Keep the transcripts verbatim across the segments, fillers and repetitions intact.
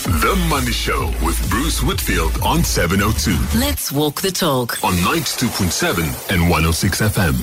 The Money Show with Bruce Whitfield on seven oh two. Let's walk the talk. On ninety-two point seven and one oh six F M.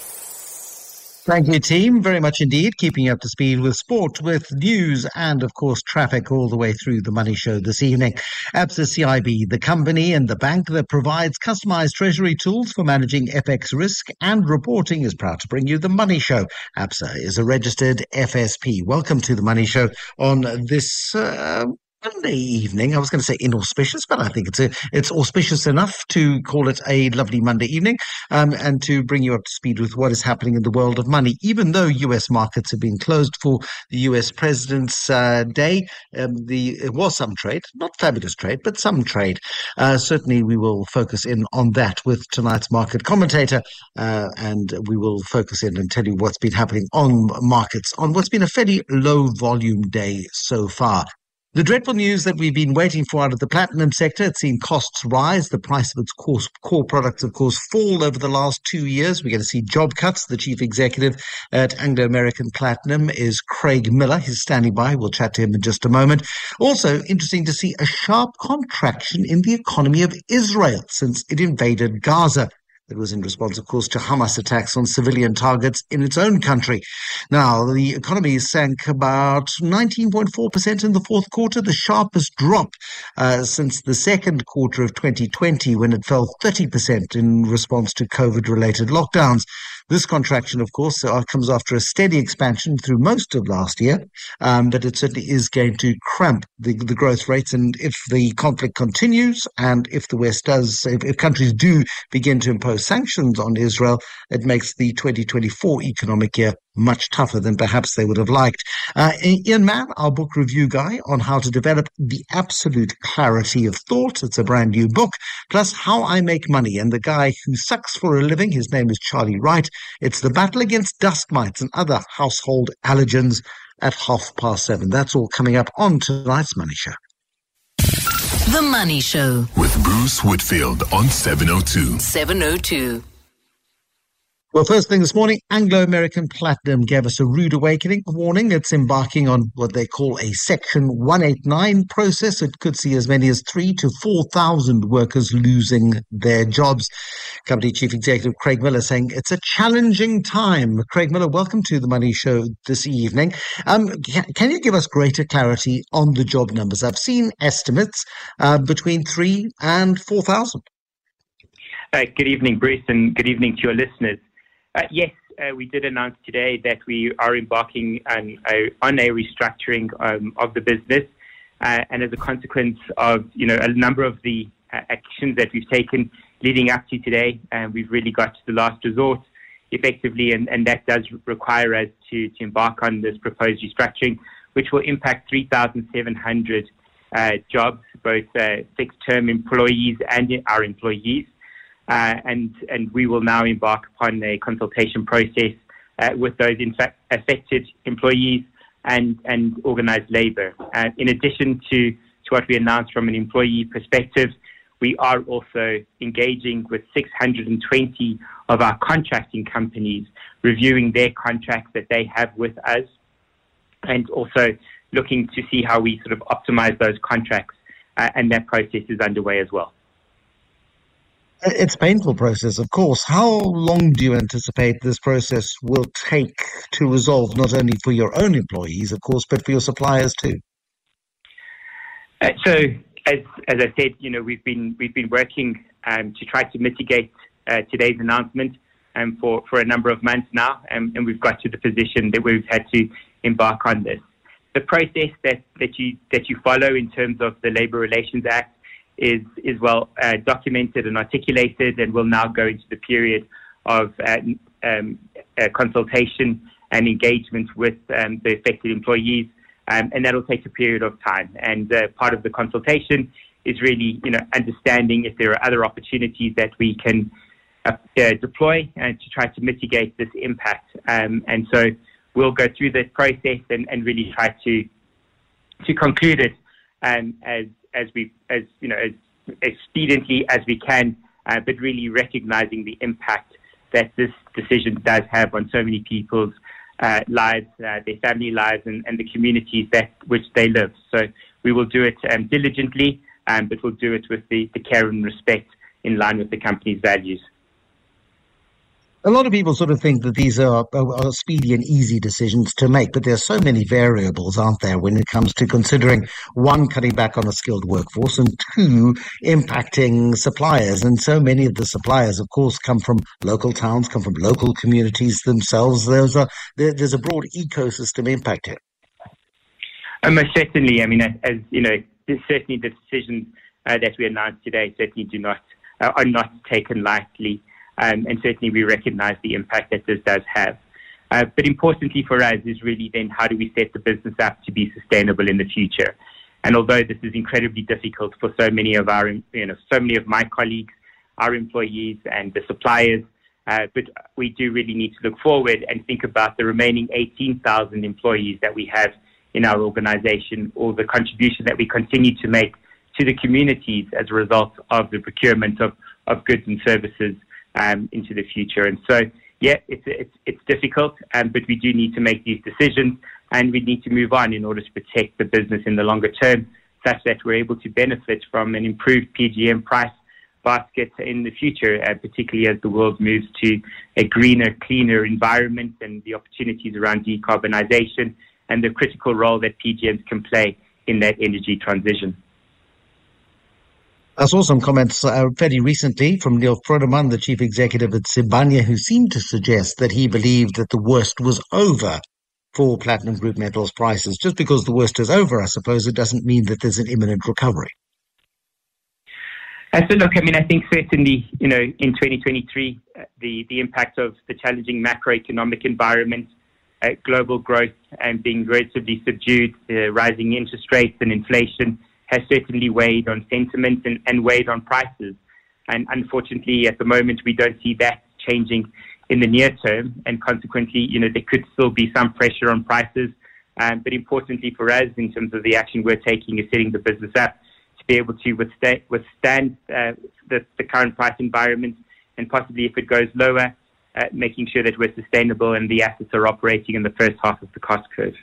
Thank you, team. Very much indeed. Keeping you up to speed with sport, with news, and, of course, traffic all the way through the Money Show this evening. Absa C I B, the company and the bank that provides customized treasury tools for managing F X risk and reporting, is proud to bring you the Money Show. Absa is a registered F S P. Welcome to the Money Show on this Uh, Monday evening. I was going to say inauspicious, but I think it's a, it's auspicious enough to call it a lovely Monday evening, um, and to bring you up to speed with what is happening in the world of money. Even though U S markets have been closed for the U S President's uh, Day, um, the it was some trade, not fabulous trade, but some trade. Uh, certainly, we will focus in on that with tonight's market commentator, uh, and we will focus in and tell you what's been happening on markets on what's been a fairly low volume day so far. The dreadful news that we've been waiting for out of the platinum sector, it's seen costs rise, the price of its core, core products, of course, fall over the last two years. We're going to see job cuts. The chief executive at Anglo American Platinum is Craig Miller. He's standing by. We'll chat to him in just a moment. Also, interesting to see a sharp contraction in the economy of Israel since it invaded Gaza. It was in response, of course, to Hamas attacks on civilian targets in its own country. Now, the economy sank about nineteen point four percent in the fourth quarter, the sharpest drop uh, since the second quarter of twenty twenty, when it fell thirty percent in response to COVID-related lockdowns. This contraction, of course, uh, comes after a steady expansion through most of last year, um, but it certainly is going to cramp the, the growth rates. And if the conflict continues, and if the West does, if, if countries do begin to impose sanctions on Israel, it makes the twenty twenty-four economic year much tougher than perhaps they would have liked. Uh, Ian Mann, our book review guy, on how to develop the absolute clarity of thought. It's a brand new book. Plus, How I Make Money, and the guy who sucks for a living. His name is Charlie Wright. It's the battle against dust mites and other household allergens at half past seven. That's all coming up on tonight's Money Show. The Money Show with Bruce Whitfield on seven oh two. seven oh two. Well, first thing this morning, Anglo American Platinum gave us a rude awakening warning. It's embarking on what they call a Section one eighty-nine process. It could see as many as three to four thousand workers losing their jobs. Company Chief Executive Craig Miller saying it's a challenging time. Craig Miller, welcome to the Money Show this evening. Um, can, can you give us greater clarity on the job numbers? I've seen estimates uh, between three and four thousand. Uh, good evening, Bruce, and good evening to your listeners. Uh, yes, uh, we did announce today that we are embarking on a, on a restructuring um, of the business, uh, and as a consequence of you know a number of the uh, actions that we've taken leading up to today, uh, we've really got to the last resort effectively, and, and that does require us to, to embark on this proposed restructuring, which will impact three thousand seven hundred uh, jobs, both uh, fixed-term employees and our employees. Uh, and, and we will now embark upon a consultation process uh, with those in fact affected employees and, and organised labour. Uh, in addition to, to what we announced from an employee perspective, we are also engaging with six hundred twenty of our contracting companies, reviewing their contracts that they have with us, and also looking to see how we sort of optimise those contracts, uh, and that process is underway as well. It's a painful process, of course. How long do you anticipate this process will take to resolve, not only for your own employees, of course, but for your suppliers too? Uh, so, as as I said, you know, we've been we've been working um, to try to mitigate uh, today's announcement um, for for a number of months now, um, and we've got to the position that we've had to embark on this. The process that that you that you follow in terms of the Labour Relations Act is is well uh, documented and articulated, and will now go into the period of uh, um, uh, consultation and engagement with um, the affected employees, um, and that'll take a period of time. And uh, part of the consultation is really, you know, understanding if there are other opportunities that we can uh, uh, deploy uh, to try to mitigate this impact. Um, and so we'll go through this process and, and really try to to conclude it um, as as we, as you know, as expediently as we can, uh, but really recognizing the impact that this decision does have on so many people's uh, lives, uh, their family lives, and, and the communities that which they live. So we will do it um, diligently, um, but we'll do it with the, the care and respect in line with the company's values. A lot of people sort of think that these are, are, are speedy and easy decisions to make, but there are so many variables, aren't there, when it comes to considering, one, cutting back on a skilled workforce, and two, impacting suppliers. And so many of the suppliers, of course, come from local towns, come from local communities themselves. There's a, there, there's a broad ecosystem impact here. And most certainly, I mean, as, as you know, certainly the decisions uh, that we announced today certainly do not, uh, are not taken lightly. Um, and certainly we recognize the impact that this does have. Uh, but importantly for us is really then how do we set the business up to be sustainable in the future? And although this is incredibly difficult for so many of our, you know, so many of my colleagues, our employees and the suppliers, uh, but we do really need to look forward and think about the remaining eighteen thousand employees that we have in our organization, or the contribution that we continue to make to the communities as a result of the procurement of, of goods and services Um, into the future. And so, yeah, it's it's, it's difficult, um, but we do need to make these decisions, and we need to move on in order to protect the business in the longer term, such that we're able to benefit from an improved P G M price basket in the future, uh, particularly as the world moves to a greener, cleaner environment, and the opportunities around decarbonisation and the critical role that P G Ms can play in that energy transition. I saw some comments uh, fairly recently from Neil Froneman, the chief executive at Sibanye, who seemed to suggest that he believed that the worst was over for platinum group metals prices. Just because the worst is over, I suppose, it doesn't mean that there's an imminent recovery. Uh, so look, I mean, I think certainly, you know, in twenty twenty-three, uh, the, the impact of the challenging macroeconomic environment, uh, global growth and being relatively subdued, uh, rising interest rates and inflation has certainly weighed on sentiment and, and weighed on prices. And unfortunately, at the moment, we don't see that changing in the near term. And consequently, you know, there could still be some pressure on prices. Um, but importantly for us, in terms of the action we're taking, is setting the business up to be able to withstand, withstand uh, the, the current price environment, and possibly if it goes lower, uh, making sure that we're sustainable and the assets are operating in the first half of the cost curve.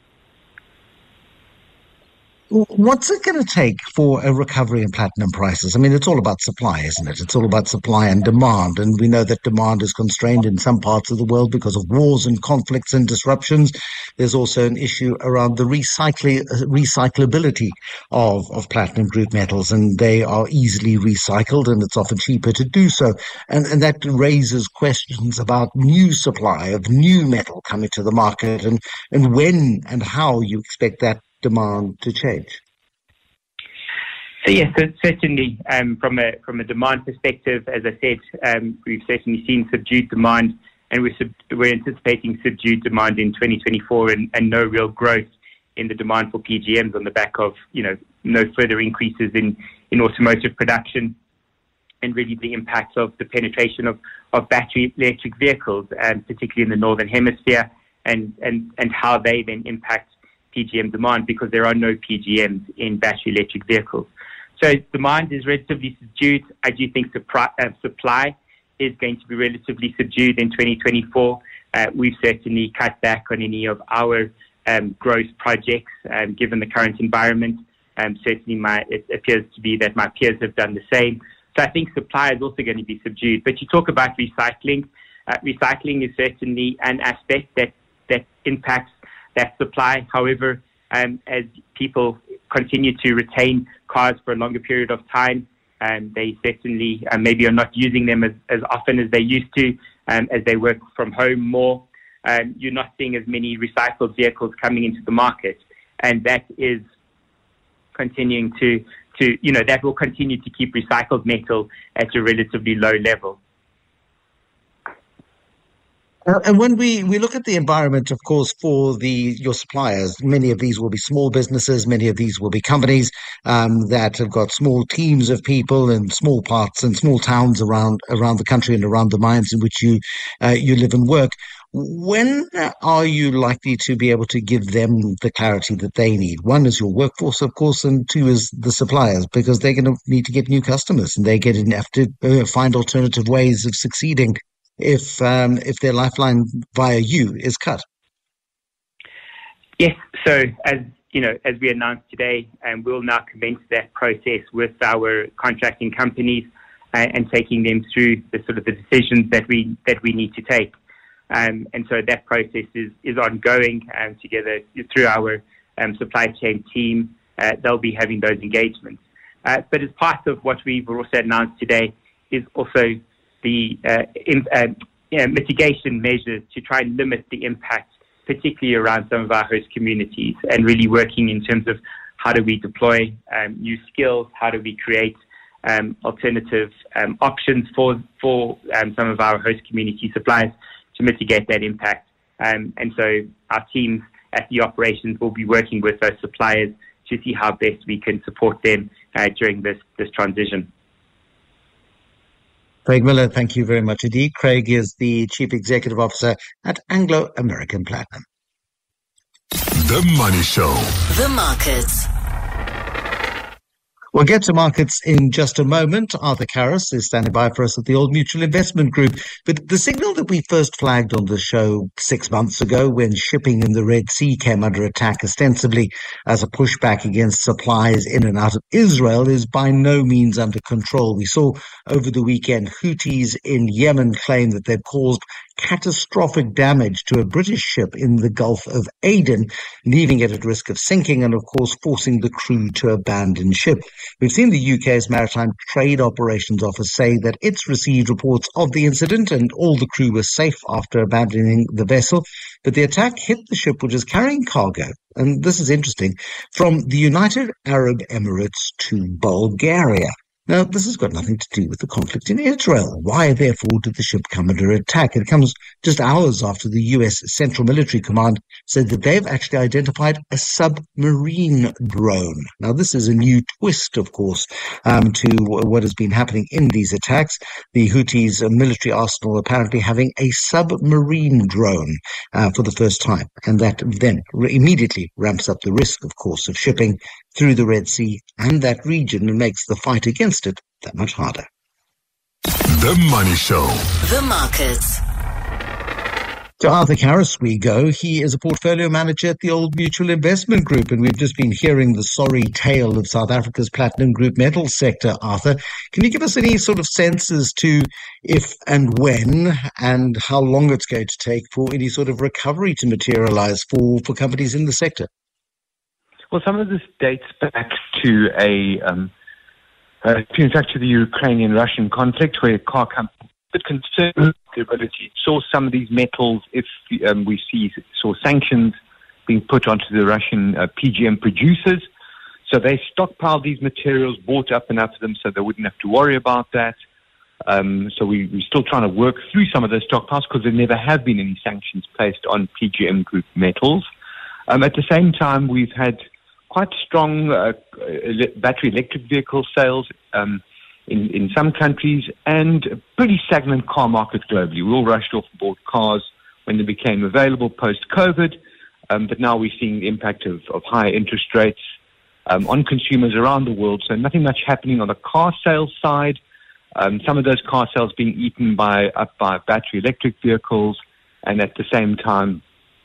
What's it going to take for a recovery in platinum prices? I mean, it's all about supply, isn't it? It's all about supply and demand. And we know that demand is constrained in some parts of the world because of wars and conflicts and disruptions. There's also an issue around the recycling, recyclability of, of platinum group metals, and they are easily recycled, and it's often cheaper to do so. And, and that raises questions about new supply of new metal coming to the market, and, and when and how you expect that demand to change. So yes, so certainly um, from a from a demand perspective, as I said, um, we've certainly seen subdued demand, and we're, sub- we're anticipating subdued demand in twenty twenty-four, and, and no real growth in the demand for P G Ms on the back of, you know, no further increases in, in automotive production, and really the impact of the penetration of, of battery electric vehicles, and particularly in the Northern Hemisphere, and, and, and how they then impact P G M demand, because there are no P G Ms in battery electric vehicles. So demand is relatively subdued. I do think supply, uh, supply is going to be relatively subdued in twenty twenty-four. Uh, we've certainly cut back on any of our um, growth projects, um, given the current environment. Um, certainly my, it appears to be that my peers have done the same. So I think supply is also going to be subdued. But you talk about recycling. Uh, recycling is certainly an aspect that, that impacts that supply. However, um, as people continue to retain cars for a longer period of time, um, they certainly uh, maybe are not using them as, as often as they used to, um, as they work from home more. Um, you're not seeing as many recycled vehicles coming into the market, and that is continuing to, to you know, that will continue to keep recycled metal at a relatively low level. Uh, and when we, we look at the environment, of course, for the your suppliers, many of these will be small businesses, many of these will be companies um, that have got small teams of people in small parts and small towns around around the country and around the mines in which you uh, you live and work. When are you likely to be able to give them the clarity that they need? One is your workforce, of course, and two is the suppliers, because they're going to need to get new customers, and they're going to have to uh, find alternative ways of succeeding if um, if their lifeline via you is cut. Yes, so as you know, as we announced today, and um, we'll now commence that process with our contracting companies uh, and taking them through the sort of the decisions that we that we need to take. Um, and so that process is, is ongoing um, together through our um, supply chain team. Uh, they'll be having those engagements. Uh, but as part of what we've also announced today is also the uh, in, uh, you know, mitigation measures to try and limit the impact, particularly around some of our host communities, and really working in terms of how do we deploy um, new skills, how do we create um, alternative um, options for, for um, some of our host community suppliers to mitigate that impact. Um, and so our teams at the operations will be working with those suppliers to see how best we can support them uh, during this, this transition. Craig Miller, thank you very much indeed. Craig is the Chief Executive Officer at Anglo American Platinum. The Money Show. The markets. We'll get to markets in just a moment. Arthur Karas is standing by for us at the Old Mutual Investment Group. But the signal that we first flagged on the show six months ago, when shipping in the Red Sea came under attack ostensibly as a pushback against supplies in and out of Israel, is by no means under control. We saw over the weekend Houthis in Yemen claim that they've caused catastrophic damage to a British ship in the Gulf of Aden, leaving it at risk of sinking and, of course, forcing the crew to abandon ship. We've seen the U K's Maritime Trade Operations Office say that it's received reports of the incident and all the crew were safe after abandoning the vessel. But the attack hit the ship, which is carrying cargo, and this is interesting, from the United Arab Emirates to Bulgaria. Now, this has got nothing to do with the conflict in Israel. Why, therefore, did the ship come under attack? It comes just hours after the U S Central Military Command said that they've actually identified a submarine drone. Now, this is a new twist, of course, um, to what has been happening in these attacks. The Houthis' military arsenal apparently having a submarine drone uh, for the first time. And that then re- immediately ramps up the risk, of course, of shipping through the Red Sea and that region and makes the fight against it that much harder. The Money Show. The markets. To Arthur Karas we go. He is a portfolio manager at the Old Mutual Investment Group, and we've just been hearing the sorry tale of South Africa's platinum group metals sector. Arthur, can you give us any sort of sense as to if and when and how long it's going to take for any sort of recovery to materialize for, for companies in the sector? Well, some of this dates back to a, um, uh, to in fact to the Ukrainian-Russian conflict, where car companies were concerned with their ability to source some of these metals if um, we see saw sanctions being put onto the Russian uh, P G M producers. So they stockpiled these materials, bought up enough of them so they wouldn't have to worry about that. Um, so we, we're still trying to work through some of those stockpiles because there never have been any sanctions placed on P G M group metals. Um, at the same time, we've had quite strong uh, battery electric vehicle sales um, in, in some countries and a pretty stagnant car market globally. We all rushed off and bought cars when they became available post-COVID, um, but now we're seeing the impact of, of higher interest rates um, on consumers around the world. So nothing much happening on the car sales side. Um, some of those car sales being eaten by up by battery electric vehicles, and at the same time,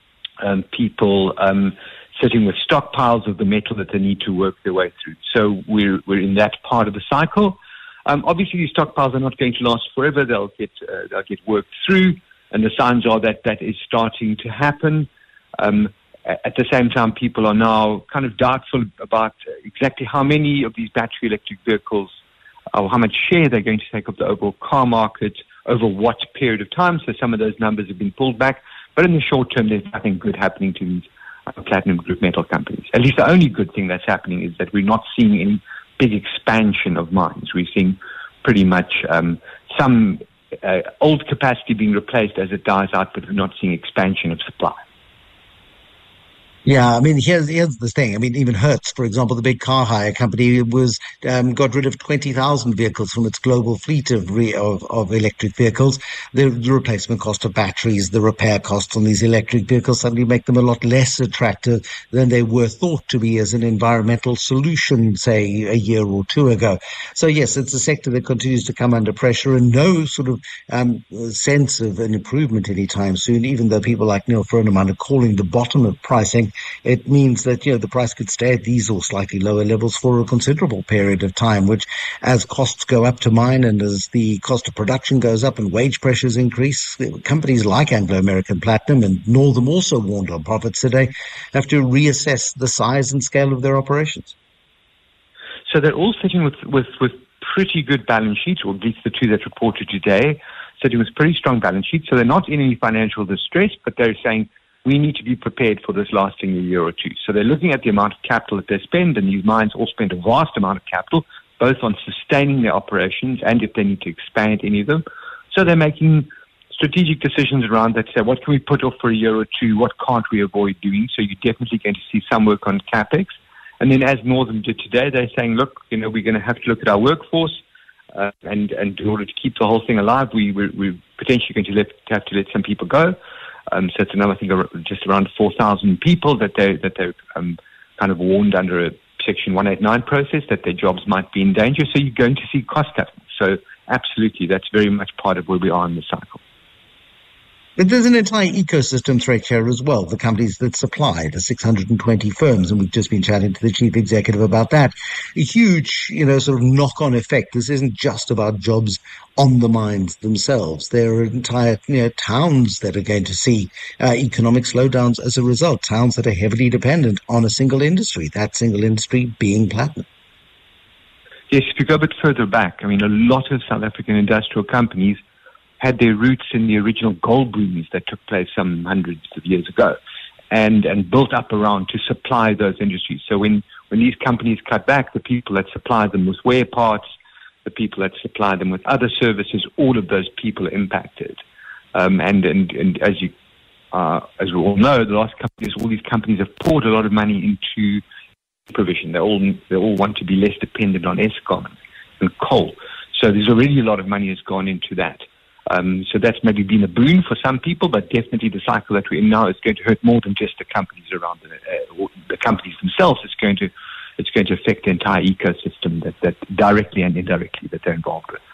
um, people um, sitting with stockpiles of the metal that they need to work their way through. So we're we're in that part of the cycle. Um, obviously, these stockpiles are not going to last forever. They'll get uh, they'll get worked through, and the signs are that that is starting to happen. Um, at the same time, people are now kind of doubtful about exactly how many of these battery electric vehicles or how much share they're going to take of the overall car market over what period of time. So some of those numbers have been pulled back. But in the short term, there's nothing good happening to these uh, platinum group metal companies. At least the only good thing that's happening is that we're not seeing any big expansion of mines. We're seeing pretty much um, some uh, old capacity being replaced as it dies out, but we're not seeing expansion of supply. Yeah, I mean, here's here's the thing. I mean, even Hertz, for example, the big car hire company, was um, got rid of twenty thousand vehicles from its global fleet of, re, of of electric vehicles. The, the replacement cost of batteries, the repair costs on these electric vehicles suddenly make them a lot less attractive than they were thought to be as an environmental solution, say, a year or two ago. So, yes, it's a sector that continues to come under pressure and no sort of um, sense of an improvement anytime soon, even though people like Neil Froneman are calling the bottom of pricing. it means that, you know, the price could stay at these or slightly lower levels for a considerable period of time, which as costs go up to mine and as the cost of production goes up and wage pressures increase, companies like Anglo American Platinum and Northam also warned on profits today have to reassess the size and scale of their operations. So they're all sitting with, with, with pretty good balance sheets, or at least the two that reported today, sitting with pretty strong balance sheets. So they're not in any financial distress, but they're saying we need to be prepared for this lasting a year or two. So they're looking at the amount of capital that they spend, and these mines all spend a vast amount of capital, both on sustaining their operations and if they need to expand any of them. So they're making strategic decisions around that, say, what can we put off for a year or two? What can't we avoid doing? So you're definitely going to see some work on CapEx. And then as Northam did today, they're saying, look, you know, we're going to have to look at our workforce, uh, and, and in order to keep the whole thing alive, we, we're, we're potentially going to let, have to let some people go. Um, so it's another, I think, just around four thousand people that they that they um, kind of warned under a Section one eighty-nine process that their jobs might be in danger. So you're going to see cost cutting. So absolutely, that's very much part of where we are in the cycle. But there's an entire ecosystem threat here as well, the companies that supply, the six hundred twenty firms, and we've just been chatting to the chief executive about that. A huge, you know, sort of knock-on effect. This isn't just about jobs on the mines themselves. There are entire, you know, towns that are going to see uh, economic slowdowns as a result, towns that are heavily dependent on a single industry, that single industry being platinum. Yes, if you go a bit further back, I mean, a lot of South African industrial companies had their roots in the original gold booms that took place some hundreds of years ago, and, and built up around to supply those industries. So when, when these companies cut back, the people that supply them with wear parts, the people that supply them with other services, all of those people are impacted. Um, and, and, and as you, uh, as we all know, the last couple of years, all these companies have poured a lot of money into provision. They all, they all want to be less dependent on Eskom and coal. So there's already a lot of money has gone into that. Um, so that's maybe been a boon for some people, but definitely the cycle that we're in now is going to hurt more than just the companies around the, uh, the companies themselves. It's going to it's going to affect the entire ecosystem that, that directly and indirectly that they're involved with.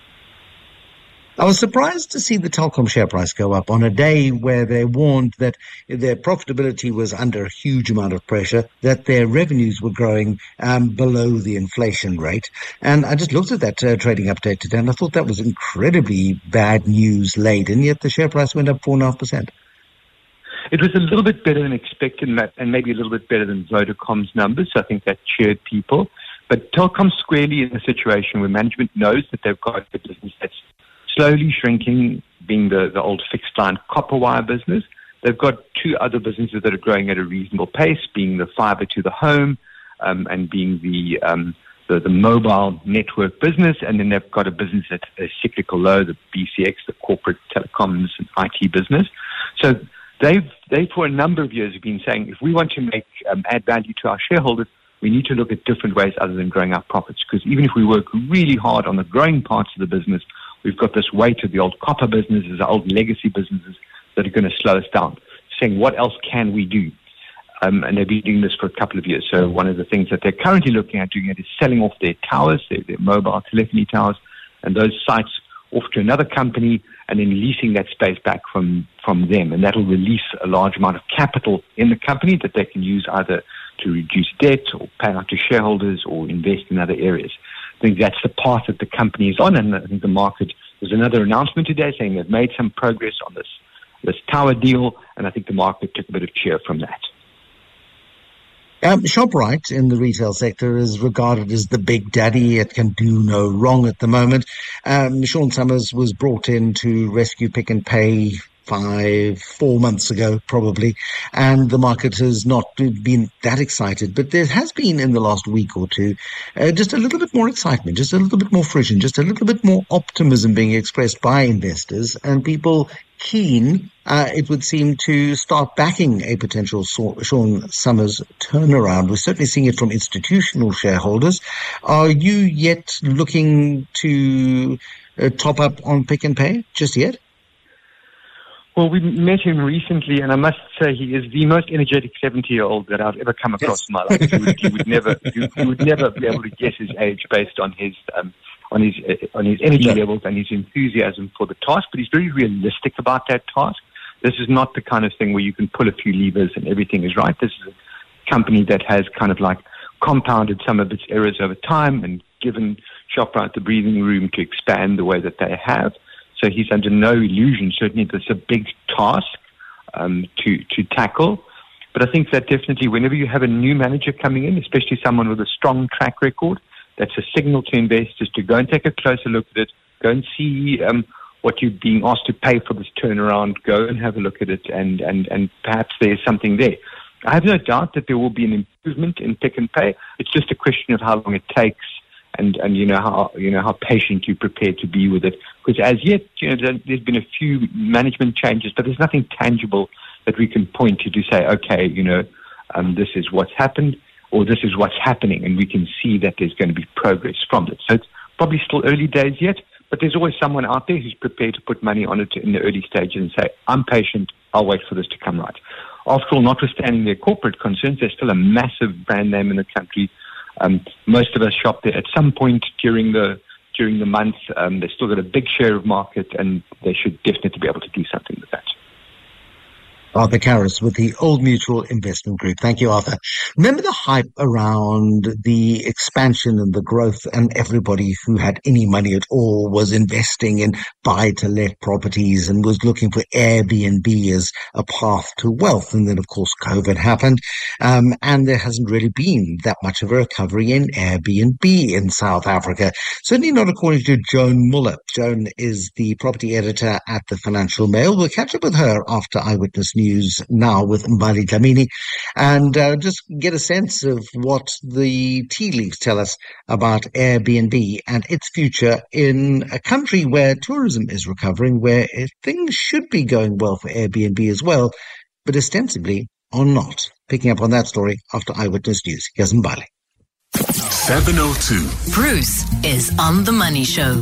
I was surprised to see the Telkom share price go up on a day where they warned that their profitability was under a huge amount of pressure, that their revenues were growing um, below the inflation rate. And I just looked at that uh, trading update today, and I thought that was incredibly bad news laden, yet the share price went up four point five percent. It was a little bit better than expected, and maybe a little bit better than Vodacom's numbers, so I think that cheered people. But Telkom squarely in a situation where management knows that they've got a business that's slowly shrinking, being the, the old fixed line copper wire business. They've got two other businesses that are growing at a reasonable pace, being the fiber to the home um, and being the, um, the the mobile network business. And then they've got a business that's a cyclical low, the B C X, the corporate telecoms and I T business. So they've, they for a number of years have been saying, if we want to make um, add value to our shareholders, we need to look at different ways other than growing our profits. Because even if we work really hard on the growing parts of the business, we've got this weight of the old copper businesses, the old legacy businesses that are going to slow us down. Saying, what else can we do? Um, and they've been doing this for a couple of years. So one of the things that they're currently looking at doing it is selling off their towers, their, their mobile telephony towers, and those sites off to another company, and then leasing that space back from, from them. And that'll release a large amount of capital in the company that they can use either to reduce debt or pay out to shareholders or invest in other areas. I think that's the path that the company is on, and I think the market, there's another announcement today saying they've made some progress on this this tower deal, and I think the market took a bit of cheer from that. Um, ShopRite in the retail sector is regarded as the big daddy. It can do no wrong at the moment. Um, Sean Summers was brought in to rescue Pick n Pay five, four months ago, probably, and the market has not been that excited. But there has been, in the last week or two, uh, just a little bit more excitement, just a little bit more friction, just a little bit more optimism being expressed by investors and people keen, uh, it would seem, to start backing a potential Sean Summers turnaround. We're certainly seeing it from institutional shareholders. Are you yet looking to uh, top up on Pick n Pay just yet? Well, we met him recently, and I must say he is the most energetic seventy-year-old that I've ever come across yes. in my life. He would, he would never, he, he would never be able to guess his age based on his, um, on his, uh, on his energy yeah. levels and his enthusiasm for the task. But he's very realistic about that task. This is not the kind of thing where you can pull a few levers and everything is right. This is a company that has kind of like compounded some of its errors over time and given ShopRite the breathing room to expand the way that they have. So he's under no illusion. Certainly there's a big task um, to, to tackle. But I think that definitely whenever you have a new manager coming in, especially someone with a strong track record, that's a signal to investors to go and take a closer look at it, go and see um, what you're being asked to pay for this turnaround, go and have a look at it, and, and, and perhaps there's something there. I have no doubt that there will be an improvement in Pick n Pay. It's just a question of how long it takes and, and you know, how you know how patient you're prepared to be with it. Because as yet, you know, there's been a few management changes, but there's nothing tangible that we can point to to say, okay, you know, um, this is what's happened or this is what's happening, and we can see that there's going to be progress from it. So it's probably still early days yet, but there's always someone out there who's prepared to put money on it in the early stages and say, I'm patient, I'll wait for this to come right. After all, notwithstanding their corporate concerns, they're still a massive brand name in the country. Um, most of us shop there at some point during the during the month. Um, they've still got a big share of market, and they should definitely be able to do something with that. Arthur Karas with the Old Mutual Investment Group. Thank you, Arthur. Remember the hype around the expansion and the growth, and everybody who had any money at all was investing in buy-to-let properties and was looking for Airbnb as a path to wealth. And then, of course, COVID happened, um, and there hasn't really been that much of a recovery in Airbnb in South Africa. Certainly not according to Joan Muller. Joan is the property editor at the Financial Mail. We'll catch up with her after Eyewitness News now with Mbali Dlamini, and uh, just get a sense of what the tea leaves tell us about Airbnb and its future in a country where tourism is recovering, where things should be going well for Airbnb as well, but ostensibly are not. Picking up on that story after Eyewitness News. Here's Mbali. seven oh two. Bruce is on The Money Show.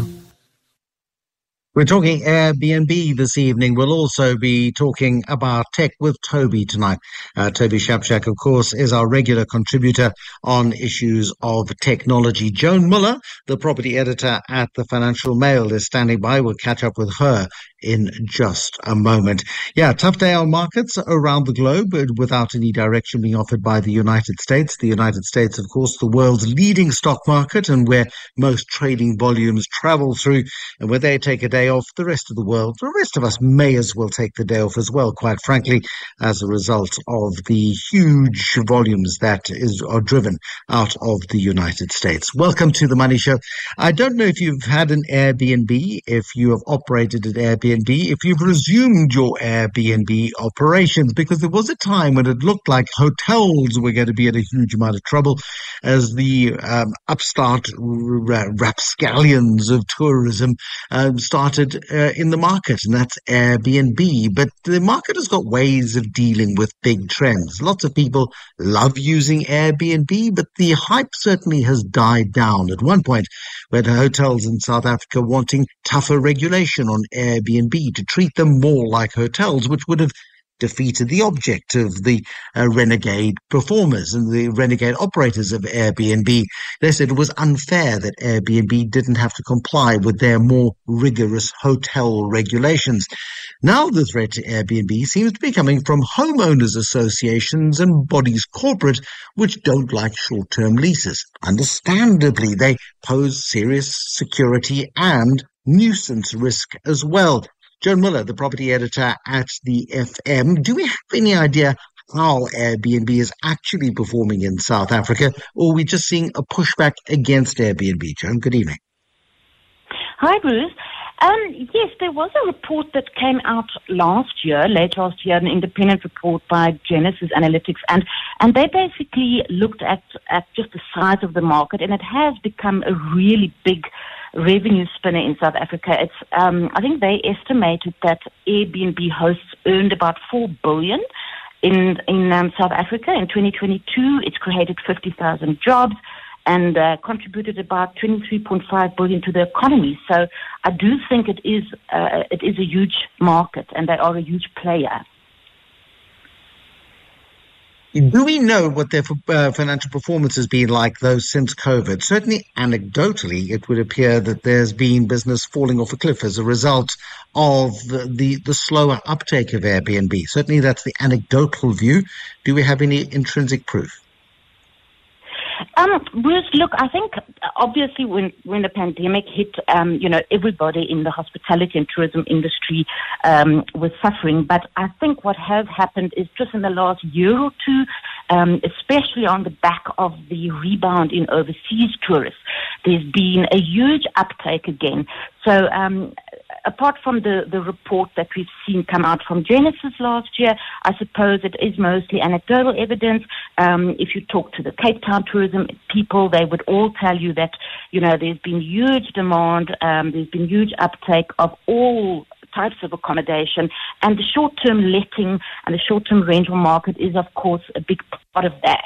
We're talking Airbnb this evening. We'll also be talking about tech with Toby tonight. Uh, Toby Shapshak, of course, is our regular contributor on issues of technology. Joan Muller, the property editor at the Financial Mail, is standing by. We'll catch up with her in just a moment. Yeah, tough day on markets around the globe, but without any direction being offered by the United States. The United States, of course, the world's leading stock market and where most trading volumes travel through, and where they take a day off, the rest of the world, the rest of us may as well take the day off as well, quite frankly, as a result of the huge volumes that is are driven out of the United States. Welcome to The Money Show. I don't know if you've had an Airbnb, if you have operated an Airbnb, if you've resumed your Airbnb operations, because there was a time when it looked like hotels were going to be in a huge amount of trouble as the um, upstart r- rapscallions of tourism uh, started Uh, in the market, and that's Airbnb. But the market has got ways of dealing with big trends. Lots of people love using Airbnb, but the hype certainly has died down. At one point, we had hotels in South Africa wanting tougher regulation on Airbnb to treat them more like hotels, which would have defeated the object of the uh, renegade performers and the renegade operators of Airbnb. They said it was unfair that Airbnb didn't have to comply with their more rigorous hotel regulations. Now the threat to Airbnb seems to be coming from homeowners associations and bodies corporate which don't like short-term leases. Understandably, they pose serious security and nuisance risk as well. Joan Muller, the property editor at the F M. Do we have any idea how Airbnb is actually performing in South Africa, or are we just seeing a pushback against Airbnb? Joan, good evening. Hi, Bruce. Um, yes, there was a report that came out last year, late last year, an independent report by Genesis Analytics, and, and they basically looked at, at just the size of the market, and it has become a really big revenue spinner in South Africa. It's, um, I think they estimated that Airbnb hosts earned about four billion dollars in in um, South Africa in twenty twenty-two. It's created fifty thousand jobs and uh, contributed about twenty-three point five billion dollars to the economy. So I do think it is uh, it is a huge market, and they are a huge player. Do we know what their uh, financial performance has been like, though, since COVID? Certainly, anecdotally, it would appear that there's been business falling off a cliff as a result of the, the, the slower uptake of Airbnb. Certainly, that's the anecdotal view. Do we have any intrinsic proof? Um, Bruce, look, I think obviously when, when the pandemic hit, um, you know, everybody in the hospitality and tourism industry um, was suffering. But I think what has happened is just in the last year or two, um, especially on the back of the rebound in overseas tourists, there's been a huge uptake again. So um, apart from the, the report that we've seen come out from Genesis last year, I suppose it is mostly anecdotal evidence. Um, if you talk to the Cape Town tourism people, they would all tell you that, you know, there's been huge demand, um, there's been huge uptake of all types of accommodation, and the short-term letting and the short-term rental market is, of course, a big part of that.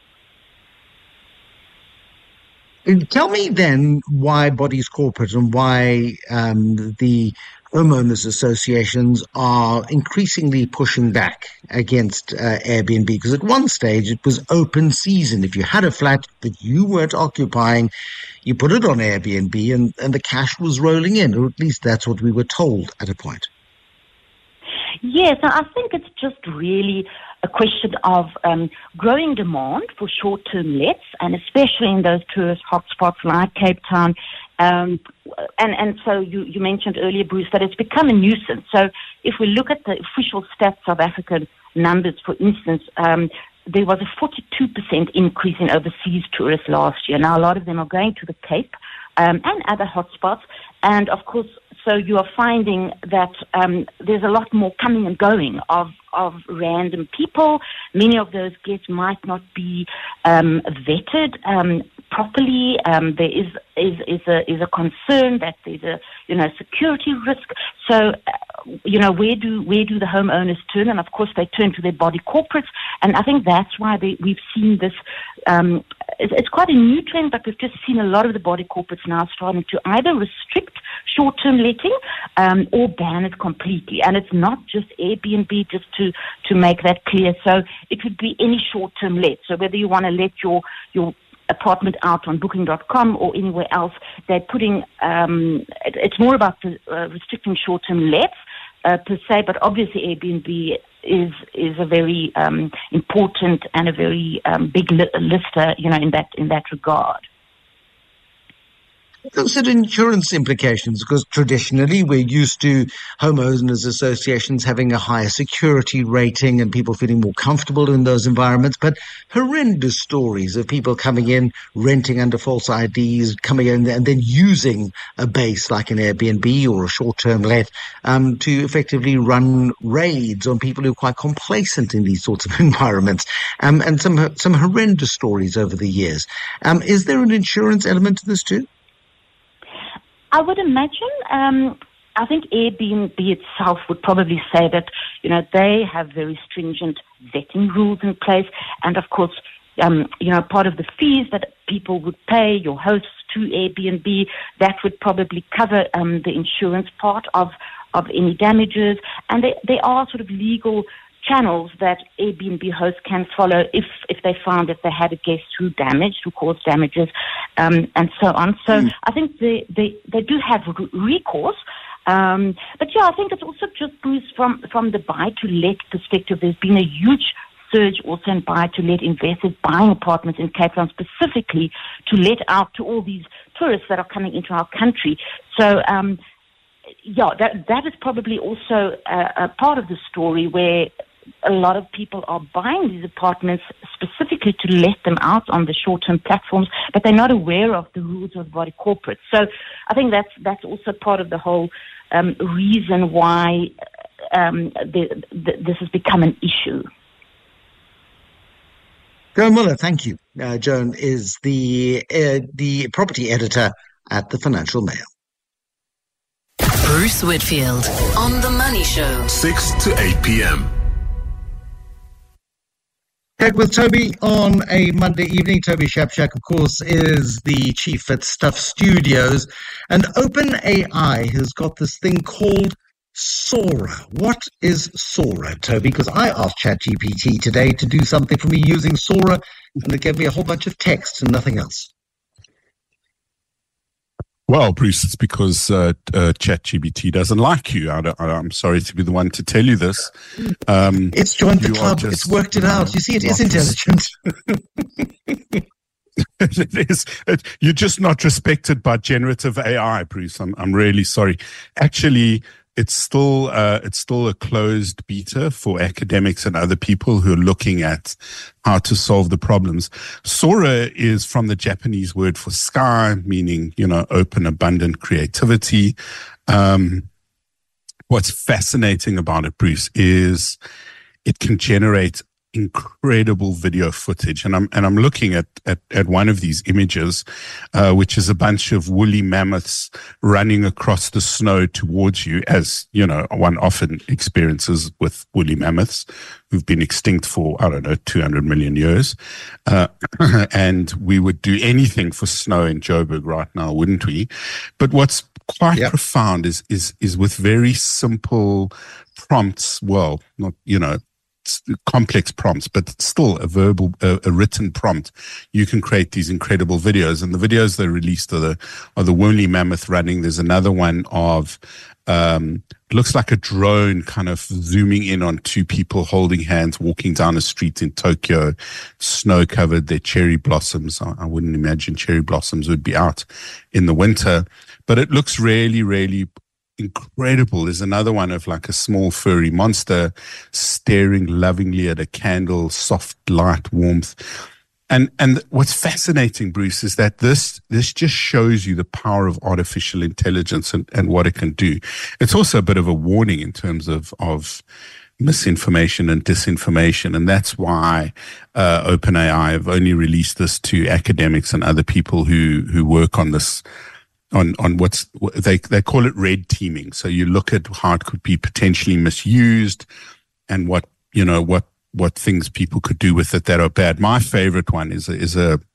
Tell me then why Bodies Corporate and why um, the homeowners associations are increasingly pushing back against uh, Airbnb, because at one stage it was open season. If you had a flat that you weren't occupying, you put it on Airbnb and, and the cash was rolling in, or at least that's what we were told at a point. Yes, I think it's just really a question of um, growing demand for short-term lets, and especially in those tourist hotspots like Cape Town. Um, and, and so you, you mentioned earlier, Bruce, that it's become a nuisance. So if we look at the official Stats South African numbers, for instance, um, there was a forty-two percent increase in overseas tourists last year. Now, a lot of them are going to the Cape um, and other hotspots. And, of course, so you are finding that um, there's a lot more coming and going of, of random people. Many of those guests might not be um, vetted um, properly. Um, there is, is is a is a concern that there's a you know security risk. So uh, you know where do where do the homeowners turn? And of course they turn to their body corporates. And I think that's why they, we've seen this. Um, it's, it's quite a new trend, but we've just seen a lot of the body corporates now starting to either restrict short-term letting um, or ban it completely. And it's not just Airbnb, just to, to make that clear. So it would be any short-term let. So whether you want to let your, your apartment out on booking dot com or anywhere else, they're putting, um, it, it's more about the, uh, restricting short-term lets uh, per se, but obviously Airbnb is is a very um, important and a very um, big li- lister, you know, in that in that regard. Those are insurance implications, because traditionally we're used to homeowners associations having a higher security rating and people feeling more comfortable in those environments. But horrendous stories of people coming in, renting under false I Ds, coming in and then using a base like an Airbnb or a short-term let um, to effectively run raids on people who are quite complacent in these sorts of environments. Um, and some some horrendous stories over the years. Um, is there an insurance element to this too? I would imagine, um, I think Airbnb itself would probably say that, you know, they have very stringent vetting rules in place. And of course, um, you know, part of the fees that people would pay, your hosts to Airbnb, that would probably cover um, the insurance part of, of any damages. And they, they are sort of legal channels that Airbnb hosts can follow if if they found that they had a guest who damaged, who caused damages, um, and so on. So mm. I think they, they, they do have recourse. Um, but yeah, I think it's also just, Bruce, from, from the buy-to-let perspective, there's been a huge surge also in buy-to-let investors buying apartments in Cape Town specifically to let out to all these tourists that are coming into our country. So, um, yeah, that that is probably also a, a part of the story where a lot of people are buying these apartments specifically to let them out on the short-term platforms, but they're not aware of the rules of body corporate. So I think that's that's also part of the whole um, reason why um, the, the, this has become an issue. Joan Muller, thank you. Uh, Joan is the uh, the property editor at the Financial Mail. Bruce Whitfield on The Money Show. six to eight p.m. Back with Toby on a Monday evening. Toby Shapshak, of course, is the chief at Stuff Studios. And OpenAI has got this thing called Sora. What is Sora, Toby? Because I asked ChatGPT today to do something for me using Sora, and it gave me a whole bunch of text and nothing else. Well, Bruce, it's because uh, uh, ChatGPT doesn't like you. I don't, I'm sorry to be the one to tell you this. Um, it's joined the club. Just, it's worked it out. You see, it is intelligent. It is. It, you're just not respected by generative A I, Bruce. I'm, I'm really sorry. Actually, it's still uh, it's still a closed beta for academics and other people who are looking at how to solve the problems. Sora is from the Japanese word for sky, meaning, you know, open, abundant creativity. Um, what's fascinating about it, Bruce, is it can generate incredible video footage, and I'm and I'm looking at at, at one of these images, uh, which is a bunch of woolly mammoths running across the snow towards you, as you know, one often experiences with woolly mammoths who've been extinct for I don't know two hundred million years, uh, and we would do anything for snow in Joburg right now, wouldn't we? But what's quite yep. profound is is is with very simple prompts. Well, not you know. complex prompts, but still a verbal, a, a written prompt, you can create these incredible videos. And the videos they released are the are the woolly mammoth running. There's another one of um, looks like a drone kind of zooming in on two people holding hands, walking down a street in Tokyo, snow covered. They're cherry blossoms. I, I wouldn't imagine cherry blossoms would be out in the winter, but it looks really, really incredible. There's another one of like a small furry monster staring lovingly at a candle, soft light, warmth. And and what's fascinating, Bruce, is that this this just shows you the power of artificial intelligence and, and what it can do. It's also a bit of a warning in terms of of misinformation and disinformation, and that's why uh, OpenAI have only released this to academics and other people who who work on this. On, on what's, they, they call it red teaming. So you look at how it could be potentially misused and what, you know, what, what things people could do with it that are bad. My favorite one is a, is a,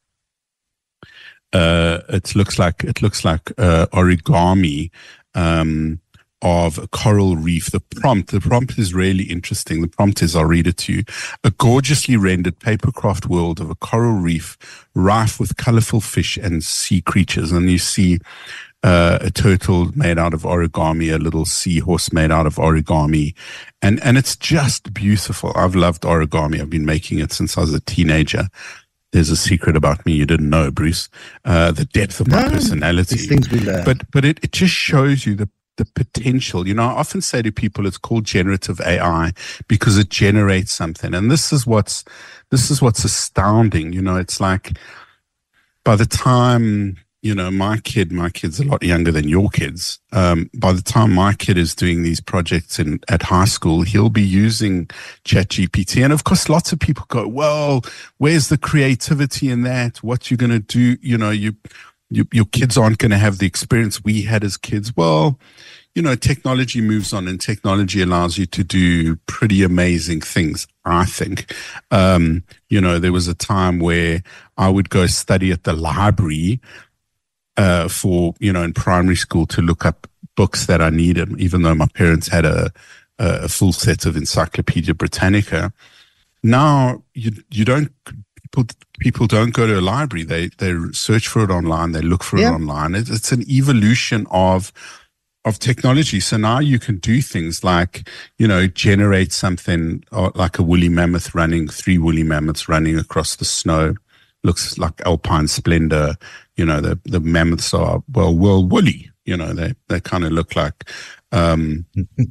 uh, it looks like, it looks like, uh, origami, um, of a coral reef. The prompt, the prompt is really interesting. The prompt is, I'll read it to you. A gorgeously rendered papercraft world of a coral reef rife with colorful fish and sea creatures. And you see uh, a turtle made out of origami, a little seahorse made out of origami. And, and it's just beautiful. I've loved origami. I've been making it since I was a teenager. There's a secret about me you didn't know, Bruce. Uh, the depth of my no, personality. These things we learn. But, but it, it just shows you the the potential. You know, I often say to people, it's called generative A I because it generates something. And this is what's, this is what's astounding. You know, it's like by the time, you know, my kid, my kid's a lot younger than your kids. Um, by the time my kid is doing these projects in, at high school, he'll be using ChatGPT. And of course, lots of people go, well, where's the creativity in that? What you're going to do? You know, you, You, your kids aren't going to have the experience we had as kids. Well, you know, technology moves on and technology allows you to do pretty amazing things, I think. Um, you know, there was a time where I would go study at the library uh, for, you know, in primary school to look up books that I needed, even though my parents had a, a full set of Encyclopedia Britannica. Now, you you don't... People, people don't go to a library. They they search for it online. They look for yeah. it online. It, it's an evolution of of technology. So now you can do things like, you know, generate something like a woolly mammoth running, three woolly mammoths running across the snow. Looks like alpine splendor. You know, the the mammoths are well well woolly. You know, they they kind of look like um,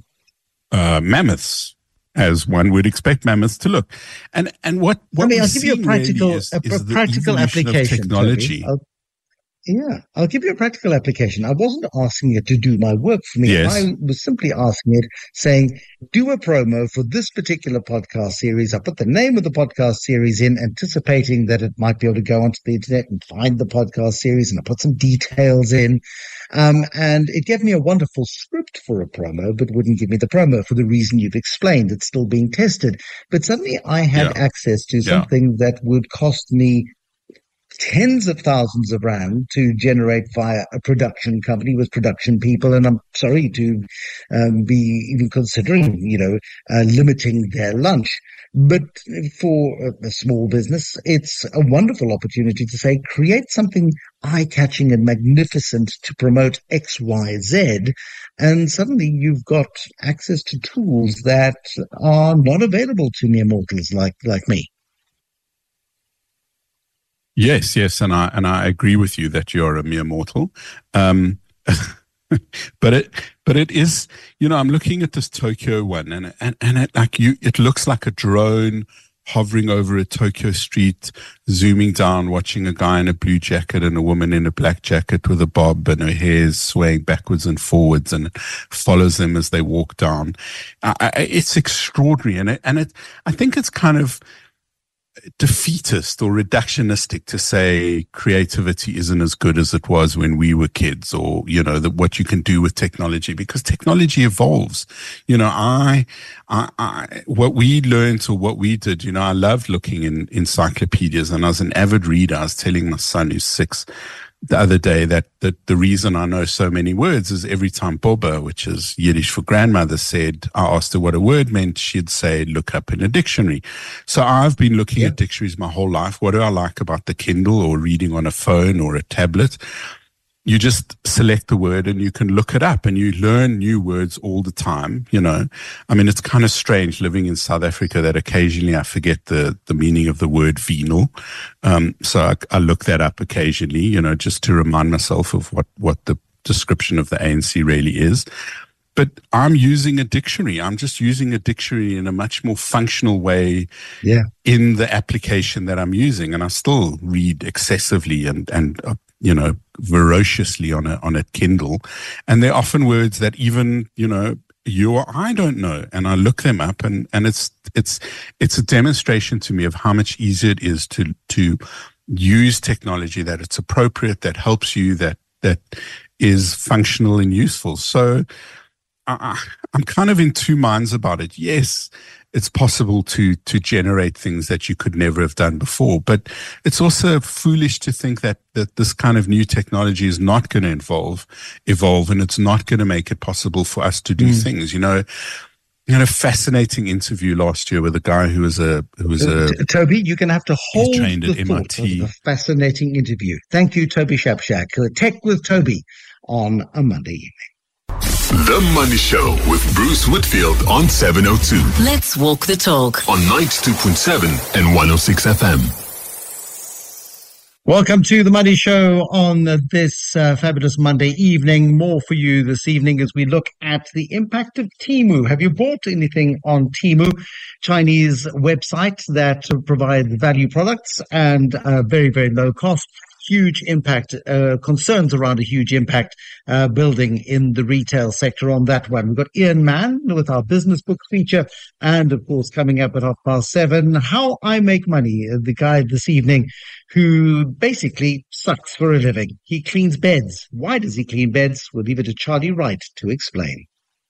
uh, mammoths, as one would expect mammoths to look. And and what, what I mean, I'll give you a practical, really is, a, a practical application. Technology. I'll, yeah, I'll give you a practical application. I wasn't asking it to do my work for me. Yes. I was simply asking it, saying, do a promo for this particular podcast series. I put the name of the podcast series in, anticipating that it might be able to go onto the internet and find the podcast series, and I put some details in. Um, and it gave me a wonderful script for a promo, but wouldn't give me the promo for the reason you've explained. It's still being tested. But suddenly I had yeah. access to yeah. something that would cost me tens of thousands of rand to generate via a production company with production people. And I'm sorry to um, be even considering, you know, uh, limiting their lunch. But for a, a small business, it's a wonderful opportunity to say, create something eye-catching and magnificent to promote X, Y, Z. And suddenly you've got access to tools that are not available to mere mortals like, like me. Yes, yes, and I and I agree with you that you're a mere mortal. Um, but it but it is, you know, I'm looking at this Tokyo one, and and and it like you, it looks like a drone hovering over a Tokyo street, zooming down, watching a guy in a blue jacket and a woman in a black jacket with a bob, and her hair is swaying backwards and forwards, and it follows them as they walk down. I, I, it's extraordinary, and it, and it I think it's kind of defeatist or reductionistic to say creativity isn't as good as it was when we were kids, or, you know, that what you can do with technology, because technology evolves. You know, I, I, I, what we learned or what we did, you know, I loved looking in encyclopedias, and I was an avid reader. I was telling my son who's six the other day that, that the reason I know so many words is every time Boba, which is Yiddish for grandmother, said, I asked her what a word meant, she'd say, look up in a dictionary. So I've been looking yeah. at dictionaries my whole life. What do I like about the Kindle or reading on a phone or a tablet? You just select the word and you can look it up, and you learn new words all the time, you know. I mean, it's kind of strange living in South Africa that occasionally I forget the, the meaning of the word venal. Um, so I, I look that up occasionally, you know, just to remind myself of what, what the description of the A N C really is. But I'm using a dictionary. I'm just using a dictionary in a much more functional way yeah. in the application that I'm using. And I still read excessively and, and, uh, you know, voraciously on a, on a Kindle. And they're often words that even, you know, you or I don't know. And I look them up, and, and it's, it's, it's a demonstration to me of how much easier it is to, to use technology, that it's appropriate, that helps you, that, that is functional and useful. So I, I'm kind of in two minds about it. Yes, it's possible to to generate things that you could never have done before, but it's also foolish to think that that this kind of new technology is not going to evolve, evolve, and it's not going to make it possible for us to do mm. things. You know, you had a fascinating interview last year with a guy who was a who was a uh, Toby. You're going to have to hold trained the at M I T. A fascinating interview. Thank you, Toby Shapshak. Tech with Toby on a Monday evening. The Money Show with Bruce Whitfield on seven oh two. Let's walk the talk on ninety-two point seven and one oh six F M. Welcome to the Money Show on this uh, fabulous Monday evening. More for you this evening as we look at the impact of Temu. Have you bought anything on Temu? Chinese website that provides value products and uh, very, very low cost. Huge impact, uh, concerns around a huge impact uh, building in the retail sector on that one. We've got Ian Mann with our business book feature, and of course coming up at half past seven, How I Make Money, the guy this evening who basically sucks for a living. He cleans beds. Why does he clean beds? We'll leave it to Charlie Wright to explain.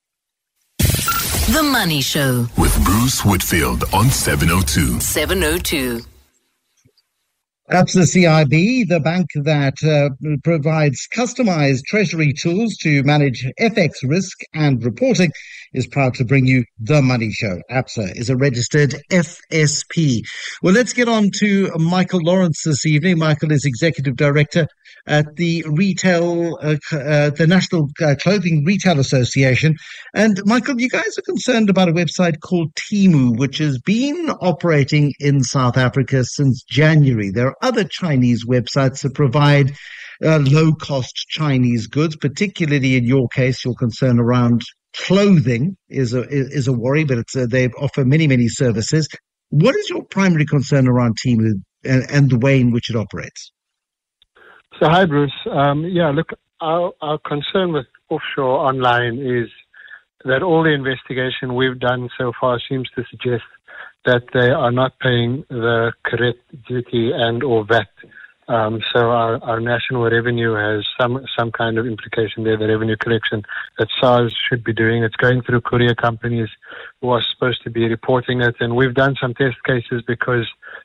The Money Show with Bruce Whitfield on seven oh two. seven oh two. Absa C I B, the bank that uh, provides customized treasury tools to manage F X risk and reporting, is proud to bring you The Money Show. Absa is a registered F S P. Well, let's get on to Michael Lawrence this evening. Michael is Executive Director at the Retail, uh, uh, the National uh, Clothing Retail Association. And Michael, you guys are concerned about a website called Temu, which has been operating in South Africa since January. There are other Chinese websites that provide uh, low-cost Chinese goods, particularly in your case, your concern around clothing is a is a worry, but it's a, they offer many, many services. What is your primary concern around Temu and, and the way in which it operates? So, hi, Bruce. Um, yeah, look, our, our concern with offshore online is that all the investigation we've done so far seems to suggest that they are not paying the correct duty and or V A T. Um, so our, our national revenue has some some kind of implication there, the revenue collection that SARS should be doing. It's going through courier companies who are supposed to be reporting it. And we've done some test cases because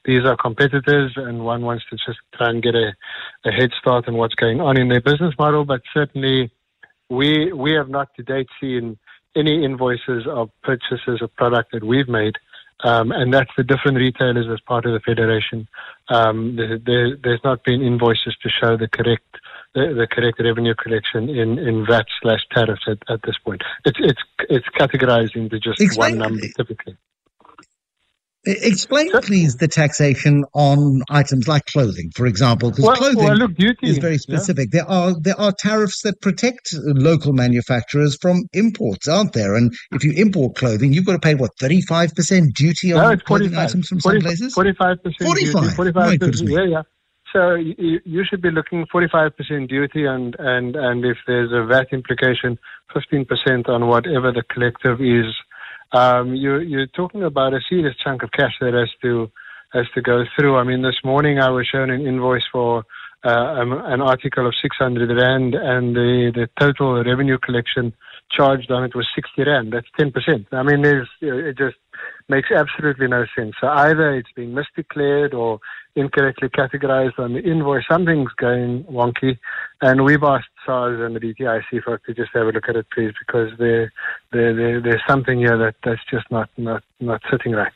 these are competitors and one wants to just try and get a, a head start on what's going on in their business model. But certainly we we have not to date seen any invoices of purchases of product that we've made. Um, and that's the different retailers as part of the federation. Um, there, there, there's not been invoices to show the correct the, the correct revenue collection in, in V A T slash tariffs at, at this point. It's it's it's categorized into just Explain, one number typically. Explain, please, the taxation on items like clothing, for example, because well, clothing well, look, duty, is very specific. Yeah. There are there are tariffs that protect local manufacturers from imports, aren't there? And if you import clothing, you've got to pay, what, thirty-five percent duty on no, it's clothing items from forty, some places? forty-five percent forty-five duty. forty-five percent, yeah, yeah. So you, you should be looking forty-five percent duty, and, and, and if there's a V A T implication, fifteen percent on whatever the collective is. Um, you, you're talking about a serious chunk of cash that has to has to go through. I mean, this morning I was shown an invoice for uh, um, an article of six hundred rand, and the, the total revenue collection charged on it was sixty rand. That's ten percent. I mean, there's, you know, it just makes absolutely no sense. So either it's being misdeclared or incorrectly categorized on the invoice. Something's going wonky, and we've asked SARS and the D T I C folk to just have a look at it, please, because there, there, there, there's something here that, that's just not, not, not sitting right.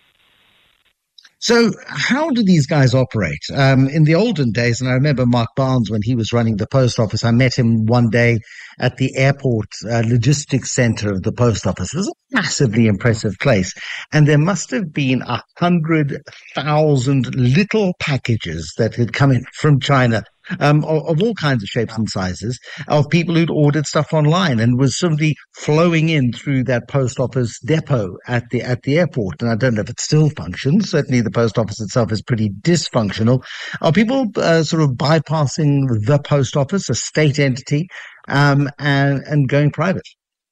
So how do these guys operate? Um, in the olden days, and I remember Mark Barnes when he was running the post office, I met him one day at the airport uh, logistics center of the post office. It was a massively impressive place. And there must have been a hundred thousand little packages that had come in from China. Um, of, of all kinds of shapes and sizes, of people who'd ordered stuff online, and was simply flowing in through that post office depot at the at the airport. And I don't know if it still functions. Certainly the post office itself is pretty dysfunctional. Are people uh, sort of bypassing the post office, a state entity, um, and, and going private?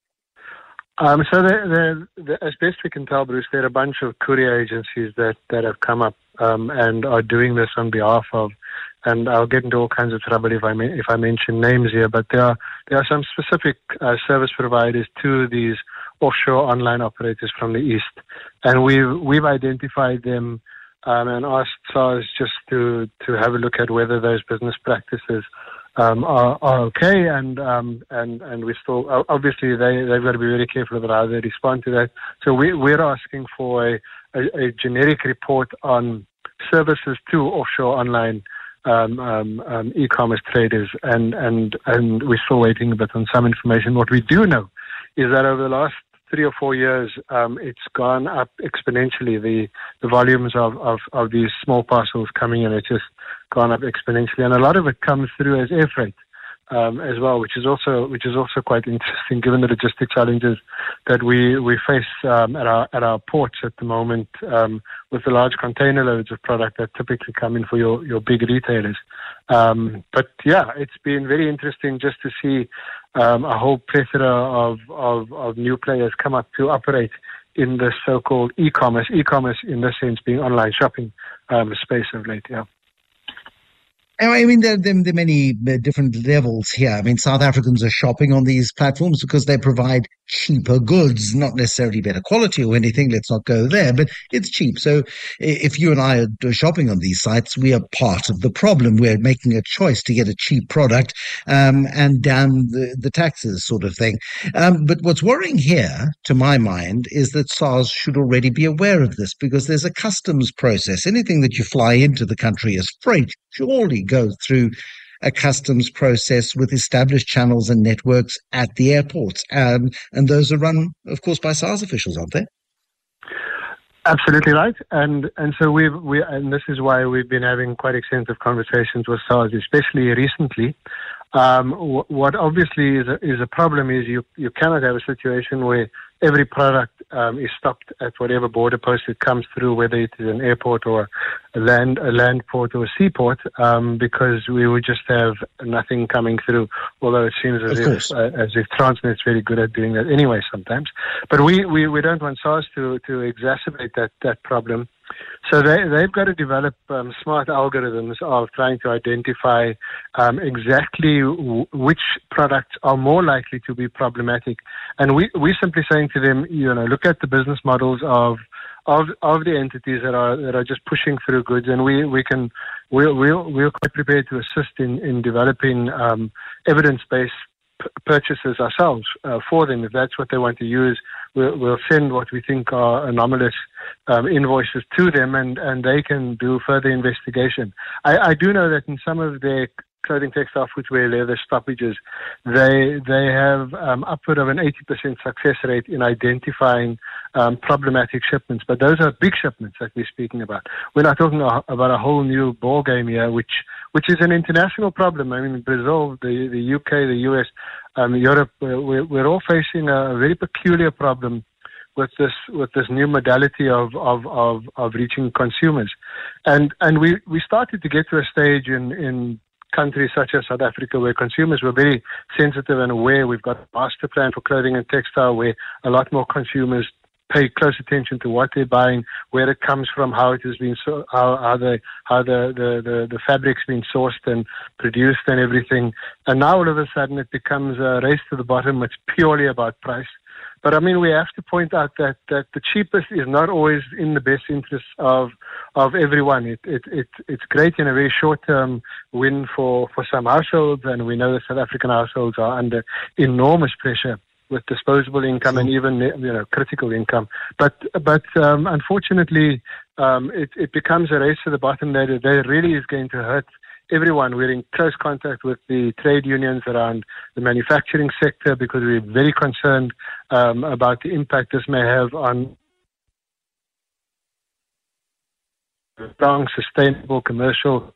Um, so they're, they're, they're, as best we can tell, Bruce, there are a bunch of courier agencies that, that have come up um, and are doing this on behalf of, and I'll get into all kinds of trouble if I if I mention names here, but there are there are some specific uh, service providers to these offshore online operators from the east, and we've we've identified them um, and asked SARS just to to have a look at whether those business practices um, are are okay, and um, and and we still obviously they they've got to be very careful about how they respond to that. So we we're asking for a, a, a generic report on services to offshore online Um, um, um, e-commerce traders, and, and, and we're still waiting a bit on some information. What we do know is that over the last three or four years, um, it's gone up exponentially. The, the volumes of, of, of these small parcels coming in, it's just gone up exponentially, and a lot of it comes through as air freight um, as well, which is also which is also quite interesting given the logistic challenges that we we face um, at our at our ports at the moment, um, with the large container loads of product that typically come in for your, your big retailers. Um, but yeah, it's been very interesting just to see um, a whole plethora of, of, of new players come up to operate in the so-called e-commerce, e-commerce in this sense being online shopping um, space of late, yeah. I mean, there, there, there are many different levels here. I mean, South Africans are shopping on these platforms because they provide cheaper goods, not necessarily better quality or anything. Let's not go there, but it's cheap. So if you and I are shopping on these sites, we are part of the problem. We're making a choice to get a cheap product um, and damn the, the taxes sort of thing. Um, but what's worrying here, to my mind, is that SARS should already be aware of this, because there's a customs process. Anything that you fly into the country as freight surely go through a customs process with established channels and networks at the airports. Um, and those are run, of course, by SARS officials, aren't they? Absolutely right. And and so we've, we, and this is why we've been having quite extensive conversations with SARS, especially recently. Um, w- what obviously is a, is a problem is you, you cannot have a situation where every product um, is stopped at whatever border post it comes through, whether it is an airport or a land a land port or a seaport, um, because we would just have nothing coming through. Although it seems as if uh, as if Transnet's very good at doing that anyway sometimes. But we, we, we don't want SARS to to exacerbate that that problem. So they, they've got to develop um, smart algorithms of trying to identify um, exactly w- which products are more likely to be problematic. And we, we're simply saying to them, you know, look at the business models of of of the entities that are that are just pushing through goods, and we we can we'll we'll we're quite prepared to assist in in developing um, evidence-based p- purchases ourselves uh, for them if that's what they want to use. We'll, we'll send what we think are anomalous um, invoices to them, and and they can do further investigation. I, I do know that in some of their clothing, textile, footwear, leather stoppages, they they have um, upward of an eighty percent success rate in identifying um, problematic shipments. But those are big shipments that we're speaking about. We're not talking about a whole new ball game here, which which is an international problem. I mean, Brazil, the, the U K, the U S, um, Europe, we're, we're all facing a very peculiar problem with this with this new modality of, of, of, of reaching consumers. And and we, we started to get to a stage in, in countries such as South Africa where consumers were very sensitive and aware. We've got a master plan for clothing and textile where a lot more consumers pay close attention to what they're buying, where it comes from, how it has been, so, how, how the how the, the, the, the fabric's been sourced and produced and everything. And now all of a sudden it becomes a race to the bottom. It's purely about price. But I mean, we have to point out that, that the cheapest is not always in the best interest of of everyone. It it, it it's great in a very short term win for, for some households, and we know that South African households are under enormous pressure with disposable income and even you know critical income. But but um, unfortunately, um, it it becomes a race to the bottom that that really is going to hurt everyone. We're in close contact with the trade unions around the manufacturing sector because we're very concerned um, about the impact this may have on strong, sustainable commercial.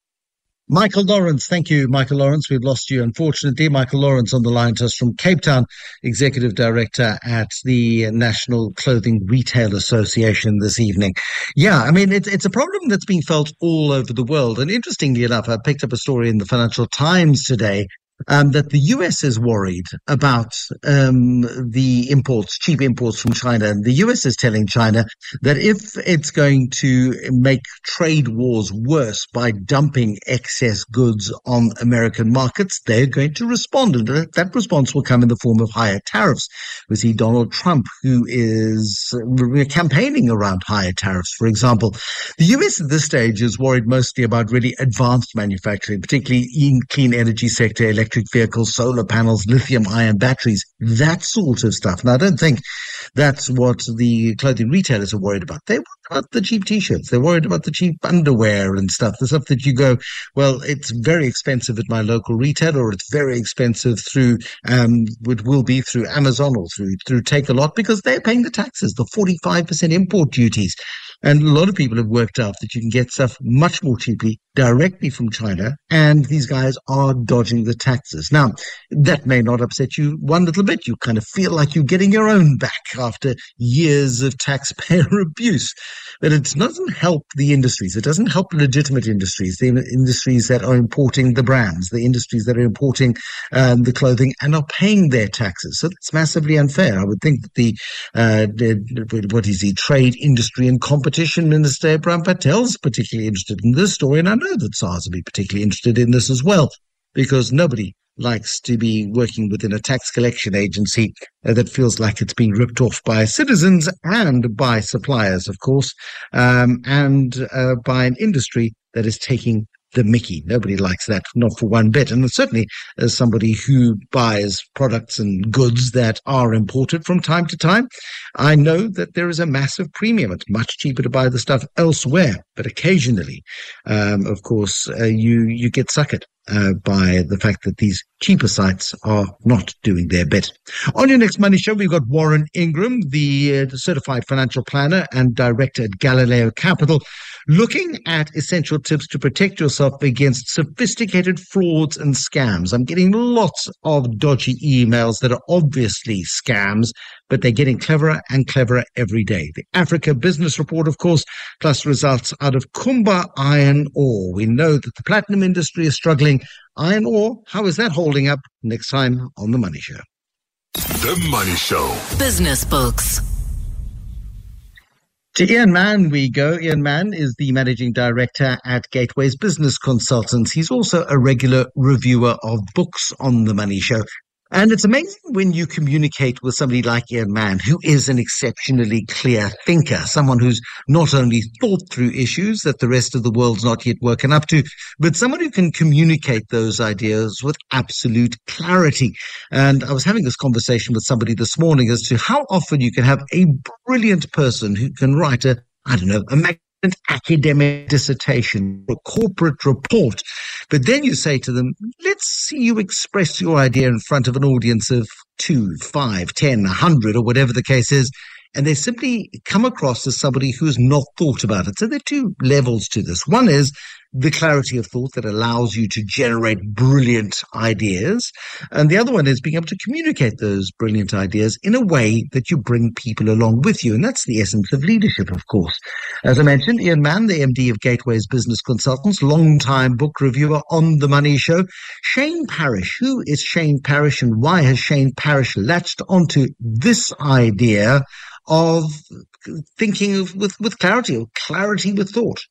Michael Lawrence, thank you, Michael Lawrence. We've lost you, unfortunately. Michael Lawrence on the line to us from Cape Town, Executive Director at the National Clothing Retail Association this evening. Yeah, I mean, it's, it's a problem that's being felt all over the world. And interestingly enough, I picked up a story in the Financial Times today Um, that the U S is worried about um, the imports, cheap imports from China. And the U S is telling China that if it's going to make trade wars worse by dumping excess goods on American markets, they're going to respond. And that, that response will come in the form of higher tariffs. We see Donald Trump, who is uh, campaigning around higher tariffs, for example. The U S at this stage is worried mostly about really advanced manufacturing, particularly in clean energy sector, electric electric vehicles, solar panels, lithium-ion batteries, that sort of stuff. And I don't think that's what the clothing retailers are worried about. They're worried about the cheap T-shirts. They're worried about the cheap underwear and stuff, the stuff that you go, well, it's very expensive at my local retailer, or it's very expensive through, um, it will be through Amazon or through, through Takealot, because they're paying the taxes, the forty-five percent import duties. And a lot of people have worked out that you can get stuff much more cheaply directly from China, and these guys are dodging the taxes. Now, that may not upset you one little bit. You kind of feel like you're getting your own back after years of taxpayer abuse. But it doesn't help the industries. It doesn't help legitimate industries, the industries that are importing the brands, the industries that are importing um, the clothing and are paying their taxes. So that's massively unfair. I would think that the, uh, the what is he, Trade, Industry and Competition Minister Abraham Patel is particularly interested in this story, and I know that SARS will be particularly interested in this as well, because nobody likes to be working within a tax collection agency uh, that feels like it's being ripped off by citizens and by suppliers, of course, um, and uh, by an industry that is taking the mickey. Nobody likes that, not for one bit. And certainly as somebody who buys products and goods that are imported from time to time, I know that there is a massive premium. It's much cheaper to buy the stuff elsewhere. But occasionally, um, of course, uh, you, you get suckered uh, by the fact that these cheaper sites are not doing their bit. On your next Money Show, we've got Warren Ingram, the, uh, the certified financial planner and director at Galileo Capital, looking at essential tips to protect yourself against sophisticated frauds and scams. I'm getting lots of dodgy emails that are obviously scams, but they're getting cleverer and cleverer every day. The Africa Business Report, of course, plus results out of Kumba Iron Ore. We know that the platinum industry is struggling. Iron ore, how is that holding up? Next time on The Money Show. The Money Show. Business Books. To Ian Mann we go. Ian Mann is the Managing Director at Gateways Business Consultants. He's also a regular reviewer of books on The Money Show. And it's amazing when you communicate with somebody like Ian Mann, who is an exceptionally clear thinker, someone who's not only thought through issues that the rest of the world's not yet woken up to, but someone who can communicate those ideas with absolute clarity. And I was having this conversation with somebody this morning as to how often you can have a brilliant person who can write a, I don't know, a mag- an academic dissertation, a corporate report, but then you say to them, let's see you express your idea in front of an audience of two, five, ten, a hundred, or whatever the case is, and they simply come across as somebody who's not thought about it. So there are two levels to this. One is the clarity of thought that allows you to generate brilliant ideas. And the other one is being able to communicate those brilliant ideas in a way that you bring people along with you. And that's the essence of leadership, of course. As I mentioned, Ian Mann, the M D of Gateways Business Consultants, long-time book reviewer on The Money Show. Shane Parrish. Who is Shane Parrish, and why has Shane Parrish latched onto this idea of thinking of, with, with clarity, or clarity with thought?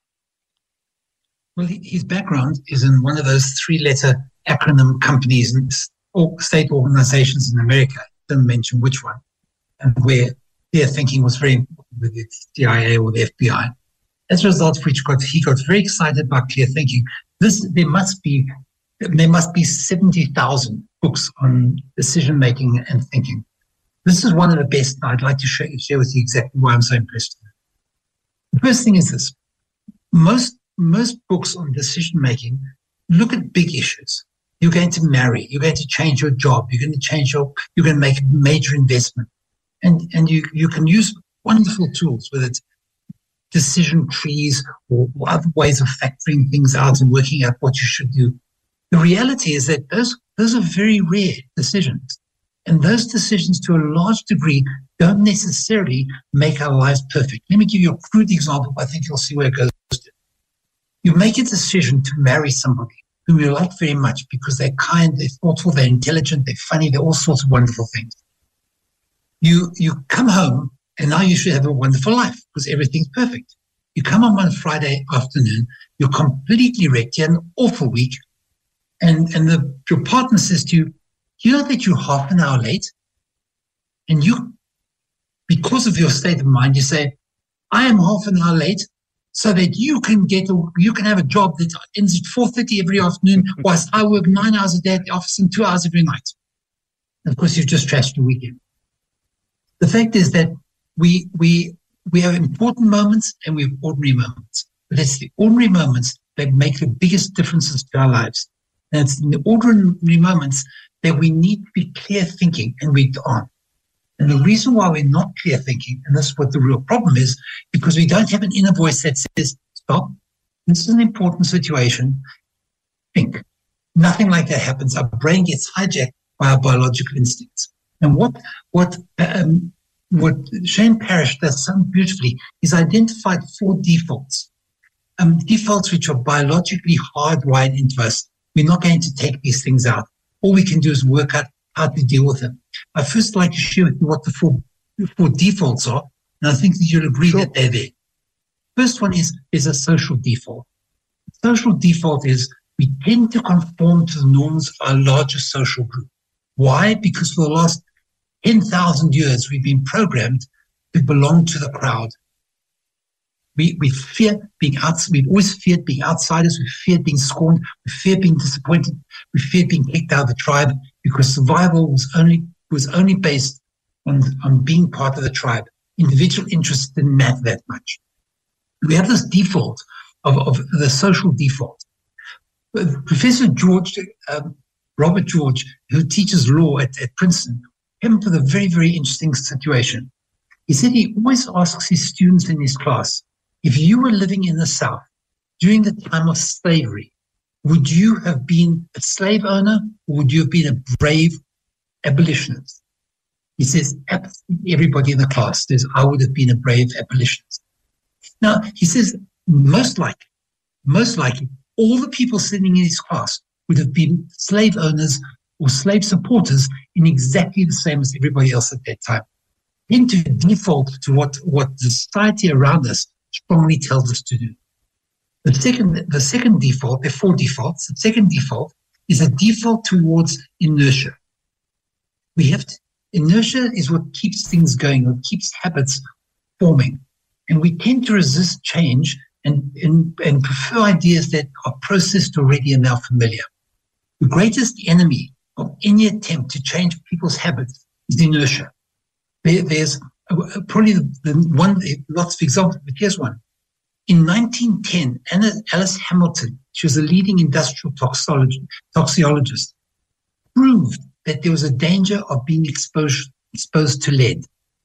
Well, his background is in one of those three-letter acronym companies and state organizations in America. I didn't mention which one, and where their thinking was very important with the C I A or the F B I. As a result of which, got, he got very excited about clear thinking. This there must be there must be seventy thousand books on decision making and thinking. This is one of the best. I'd like to share, share with you exactly why I'm so impressed. The first thing is this: most most books on decision making look at big issues. You're going to marry, you're going to change your job, you're going to change your, you're going to make a major investment. And and you, you can use wonderful tools, whether it's decision trees or, or other ways of factoring things out and working out what you should do. The reality is that those those are very rare decisions. And those decisions, to a large degree, don't necessarily make our lives perfect. Let me give you a crude example. I think you'll see where it goes to. You make a decision to marry somebody whom you like very much because they're kind, they're thoughtful, they're intelligent, they're funny, they're all sorts of wonderful things. You you come home, and now you should have a wonderful life because everything's perfect. You come home on Friday afternoon, you're completely wrecked, you had an awful week, and, and the, your partner says to you, you know that you're half an hour late? And you, because of your state of mind, you say, I am half an hour late so that you can get a, you can have a job that ends at four thirty every afternoon, whilst I work nine hours a day at the office and two hours every night. And of course, you've just trashed your weekend. The fact is that we we we have important moments and we have ordinary moments. But it's the ordinary moments that make the biggest differences to our lives. And it's in the ordinary moments that we need to be clear thinking, and we aren't. And the reason why we're not clear thinking, and this is what the real problem is, because we don't have an inner voice that says, stop, this is an important situation, think. Nothing like that happens. Our brain gets hijacked by our biological instincts. And what what um, what Shane Parrish does so beautifully is identified four defaults. Um, defaults which are biologically hardwired into us. We're not going to take these things out. All we can do is work out how to deal with them. I first like to share with you what the four, four defaults are, and I think that you'll agree sure. that they're there. First one is, is a social default. Social default is we tend to conform to the norms of our largest social group. Why? Because for the last ten thousand years, we've been programmed to belong to the crowd. We, we fear being out, we've always feared being outsiders. We feared being scorned. We feared being disappointed. We feared being kicked out of the tribe because survival was only was only based on, on being part of the tribe. Individual interests didn't matter that much. We have this default of, of the social default. Professor George, um, Robert George, who teaches law at, at Princeton, came up with a very, very interesting situation. He said he always asks his students in his class, if you were living in the South during the time of slavery, would you have been a slave owner or would you have been a brave abolitionist? He says, absolutely everybody in the class says, I would have been a brave abolitionist. Now, he says, most likely, most likely, all the people sitting in his class would have been slave owners or slave supporters in exactly the same as everybody else at that time. Then to default to what, what the society around us strongly tells us to do. The second, the second default, there are four defaults. The second default is a default towards inertia. We have to, inertia is what keeps things going, what keeps habits forming. And we tend to resist change and, and, and prefer ideas that are processed already and now familiar. The greatest enemy of any attempt to change people's habits is inertia. There, there's probably the, the one, lots of examples, but here's one. In nineteen ten, Anna, Alice Hamilton, she was a leading industrial toxologist, toxicologist, proved that there was a danger of being exposed, exposed to lead.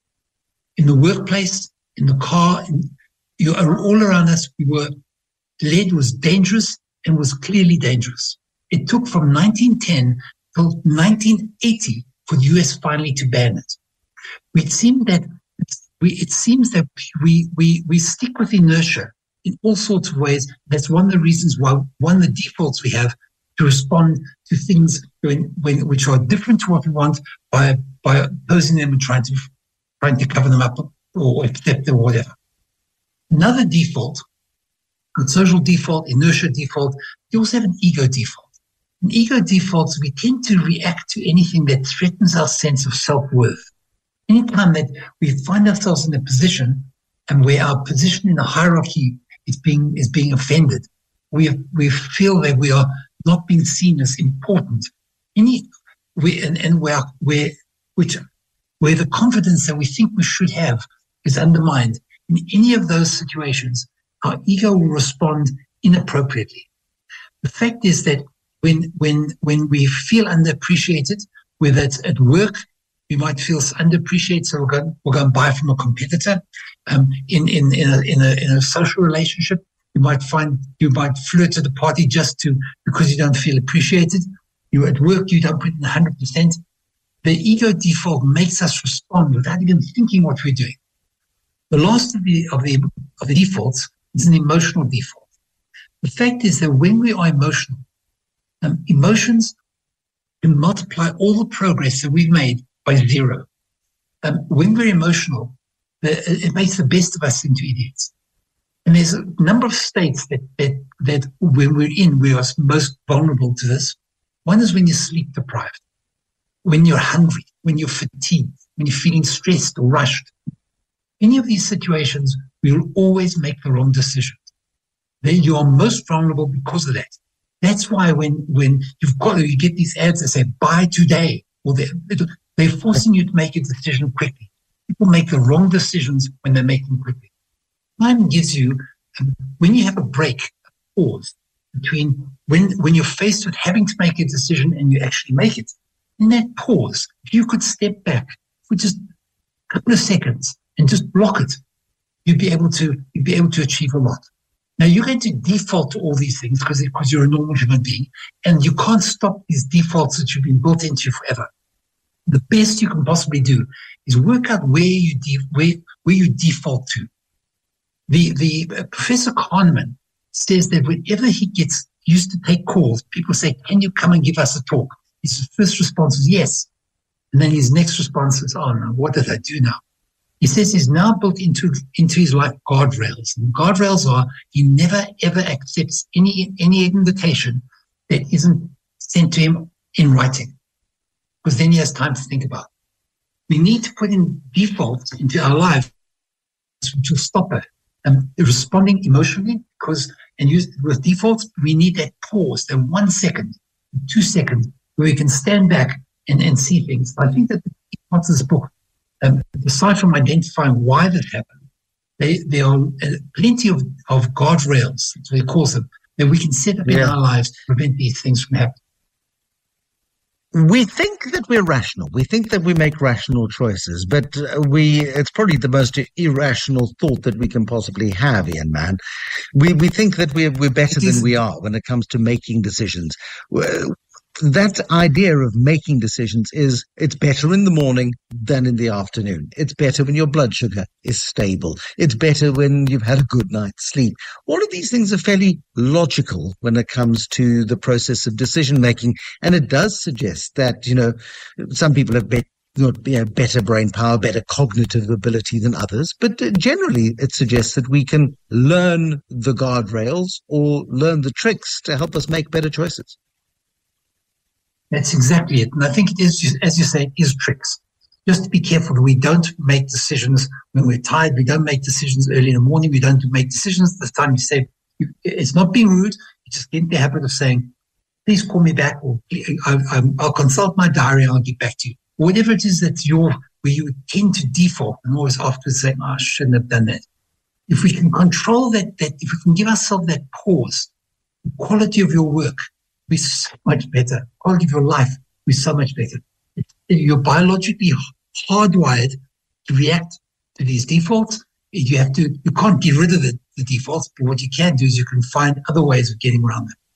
In the workplace, in the car, in, you are all around us, we were, lead was dangerous and was clearly dangerous. It took from nineteen ten till nineteen eighty for the U S finally to ban it. It seemed that we, it seems that we, we, we stick with inertia in all sorts of ways. That's one of the reasons why, one of the defaults we have to respond to things when, when, which are different to what we want by, by opposing them and trying to, trying to cover them up or accept them or whatever. Another default, a social default, inertia default, you also have an ego default. In ego defaults, we tend to react to anything that threatens our sense of self-worth. Anytime that we find ourselves in a position and where our position in the hierarchy is being is being offended, we we feel that we are not being seen as important. Any we and, and where where which where the confidence that we think we should have is undermined. In any of those situations, our ego will respond inappropriately. The fact is that when when when we feel underappreciated, whether it's at work, we might feel underappreciated, so we'll go, we'll go and buy from a competitor. Um, in, in, in, a, in, a, in a social relationship, you might find, you might flirt at the party just to, because you don't feel appreciated. You at work, you don't put in one hundred percent. The ego default makes us respond without even thinking what we're doing. The last of the, of the, of the defaults is an emotional default. The fact is that when we are emotional, um, emotions can multiply all the progress that we've made by zero. Um, when we're emotional, the, it makes the best of us into idiots. And there's a number of states that, that, that when we're in, we are most vulnerable to this. One is when you're sleep deprived, when you're hungry, when you're fatigued, when you're feeling stressed or rushed. Any of these situations, we will always make the wrong decisions. Then you are most vulnerable because of that. That's why when, when you've got, you get these ads that say, buy today, or they're, they're forcing you to make a decision quickly. People make the wrong decisions when they make them quickly. Time gives you, um, when you have a break, a pause between when, when you're faced with having to make a decision and you actually make it. In that pause, if you could step back for just a couple of seconds and just block it, you'd be able to, you'd be able to achieve a lot. Now, you're going to default to all these things because, because you're a normal human being, and you can't stop these defaults that you've been built into forever. The best you can possibly do is work out where you de- where, where you default to. The the uh, Professor Kahneman says that whenever he gets used to take calls, people say, "Can you come and give us a talk?" His first response is yes, and then his next response is, "Oh no, what did I do now?" He says he's now built into into his life guardrails. And guardrails are he never ever accepts any any invitation that isn't sent to him in writing, because then he has time to think about it. We need to put in defaults into our lives which will stop it. Um, responding emotionally, because and use with defaults, we need that pause, that one second, two seconds, where we can stand back and, and see things. I think that the key parts of this book, um, aside from identifying why that happened, they, there are plenty of, of guardrails, as we call them, that we can set up yeah. in our lives to prevent these things from happening. We think that we're rational. We think that we make rational choices, but we it's probably the most irrational thought that we can possibly have, Ian Mann. We we think that we're, we're better than we are when it comes to making decisions. That idea of making decisions is it's better in the morning than in the afternoon. It's better when your blood sugar is stable. It's better when you've had a good night's sleep. All of these things are fairly logical when it comes to the process of decision making. And it does suggest that, you know, some people have bet- you know, better brain power, better cognitive ability than others. But generally, it suggests that we can learn the guardrails or learn the tricks to help us make better choices. That's exactly it. And I think it is, as you say, it is tricks. Just to be careful that we don't make decisions when we're tired. We don't make decisions early in the morning. We don't make decisions at the time you say, it's not being rude. You just get in the habit of saying, please call me back, or I'll consult my diary and I'll get back to you. Whatever it is that's your, where you tend to default and always afterwards say, oh, I shouldn't have done that. If we can control that, that if we can give ourselves that pause, the quality of your work will be so much better. Quality of your life will be so much better. You're biologically hardwired to react to these defaults. You have to, you can't get rid of the, the defaults, but what you can do is you can find other ways of getting around them.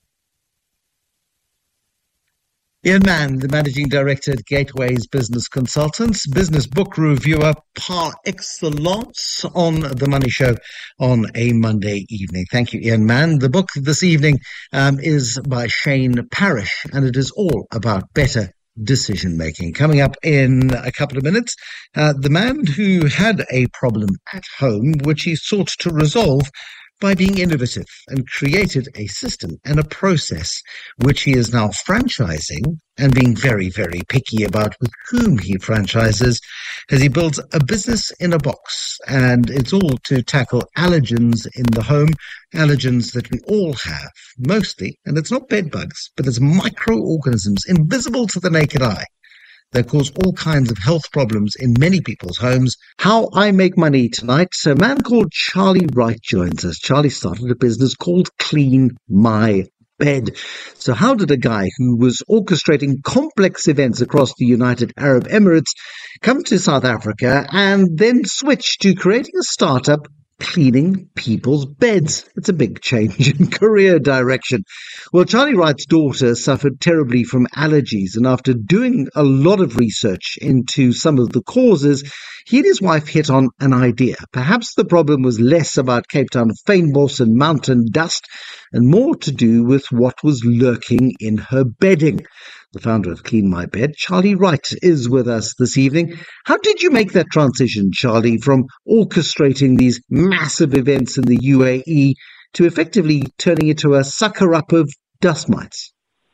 Ian Mann, the Managing Director at Gateways Business Consultants, business book reviewer par excellence on The Money Show on a Monday evening. Thank you, Ian Mann. The book this evening um, is by Shane Parrish, and it is all about better decision-making. Coming up in a couple of minutes, uh, the man who had a problem at home, which he sought to resolve by being innovative, and created a system and a process which he is now franchising and being very, very picky about with whom he franchises, as he builds a business in a box. And it's all to tackle allergens in the home, allergens that we all have, mostly, and it's not bed bugs, but it's microorganisms invisible to the naked eye that cause all kinds of health problems in many people's homes. How I make money tonight. A man called Charlie Wright joins us. Charlie started a business called Clean My Bed. So how did a guy who was orchestrating complex events across the United Arab Emirates come to South Africa and then switch to creating a startup cleaning people's beds? It's a big change in career direction. Well, Charlie Wright's daughter suffered terribly from allergies, and after doing a lot of research into some of the causes, he and his wife hit on an idea. Perhaps the problem was less about Cape Town fynbos and mountain dust and more to do with what was lurking in her bedding. The founder of Clean My Bed, Charlie Wright, is with us this evening. How did you make that transition, Charlie, from orchestrating these massive events in the U A E to effectively turning it into a sucker-up of dust mites?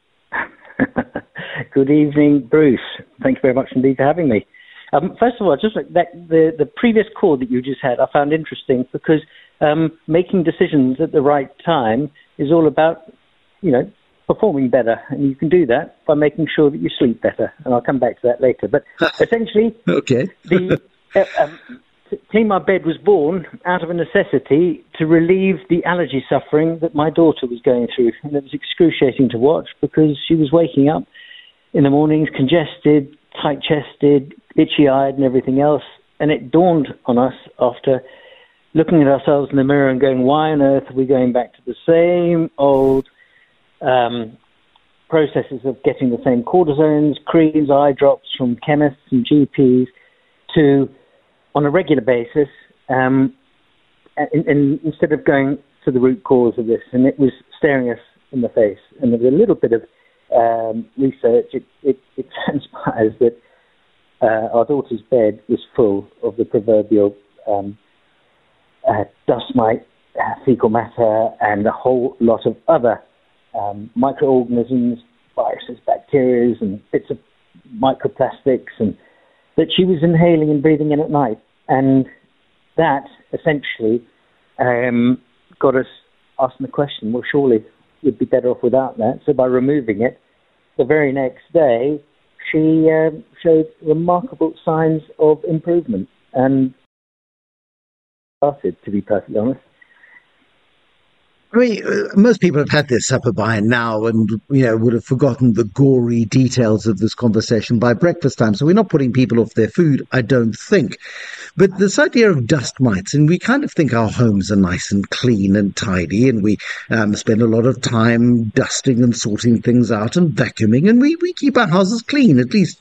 Good evening, Bruce. Thank you very much indeed for having me. Um, first of all, just like that, the, the previous call that you just had, I found interesting because um, making decisions at the right time is all about, you know, performing better, and you can do that by making sure that you sleep better, and I'll come back to that later. But essentially, okay, the uh, um, Clean My Bed was born out of a necessity to relieve the allergy suffering that my daughter was going through, and it was excruciating to watch because she was waking up in the mornings congested, tight-chested, itchy-eyed, and everything else. And it dawned on us after looking at ourselves in the mirror and going, "Why on earth are we going back to the same old Um, processes of getting the same cortisones, creams, eye drops from chemists and G Ps to, on a regular basis, um, and, and instead of going to the root cause of this?" And it was staring us in the face. And with a little bit of um, research, it, it, it transpires that uh, our daughter's bed was full of the proverbial um, uh, dust mite, uh, fecal matter, and a whole lot of other Um, microorganisms, viruses, bacteria, and bits of microplastics, and that she was inhaling and breathing in at night. And that essentially um, got us asking the question, well, surely we'd be better off without that. So by removing it, the very next day, she um, showed remarkable signs of improvement. And started, to be perfectly honest. I mean, most people have had their supper by now and, you know, would have forgotten the gory details of this conversation by breakfast time. So we're not putting people off their food, I don't think. But this idea of dust mites, and we kind of think our homes are nice and clean and tidy, and we um, spend a lot of time dusting and sorting things out and vacuuming, and we, we keep our houses clean, at least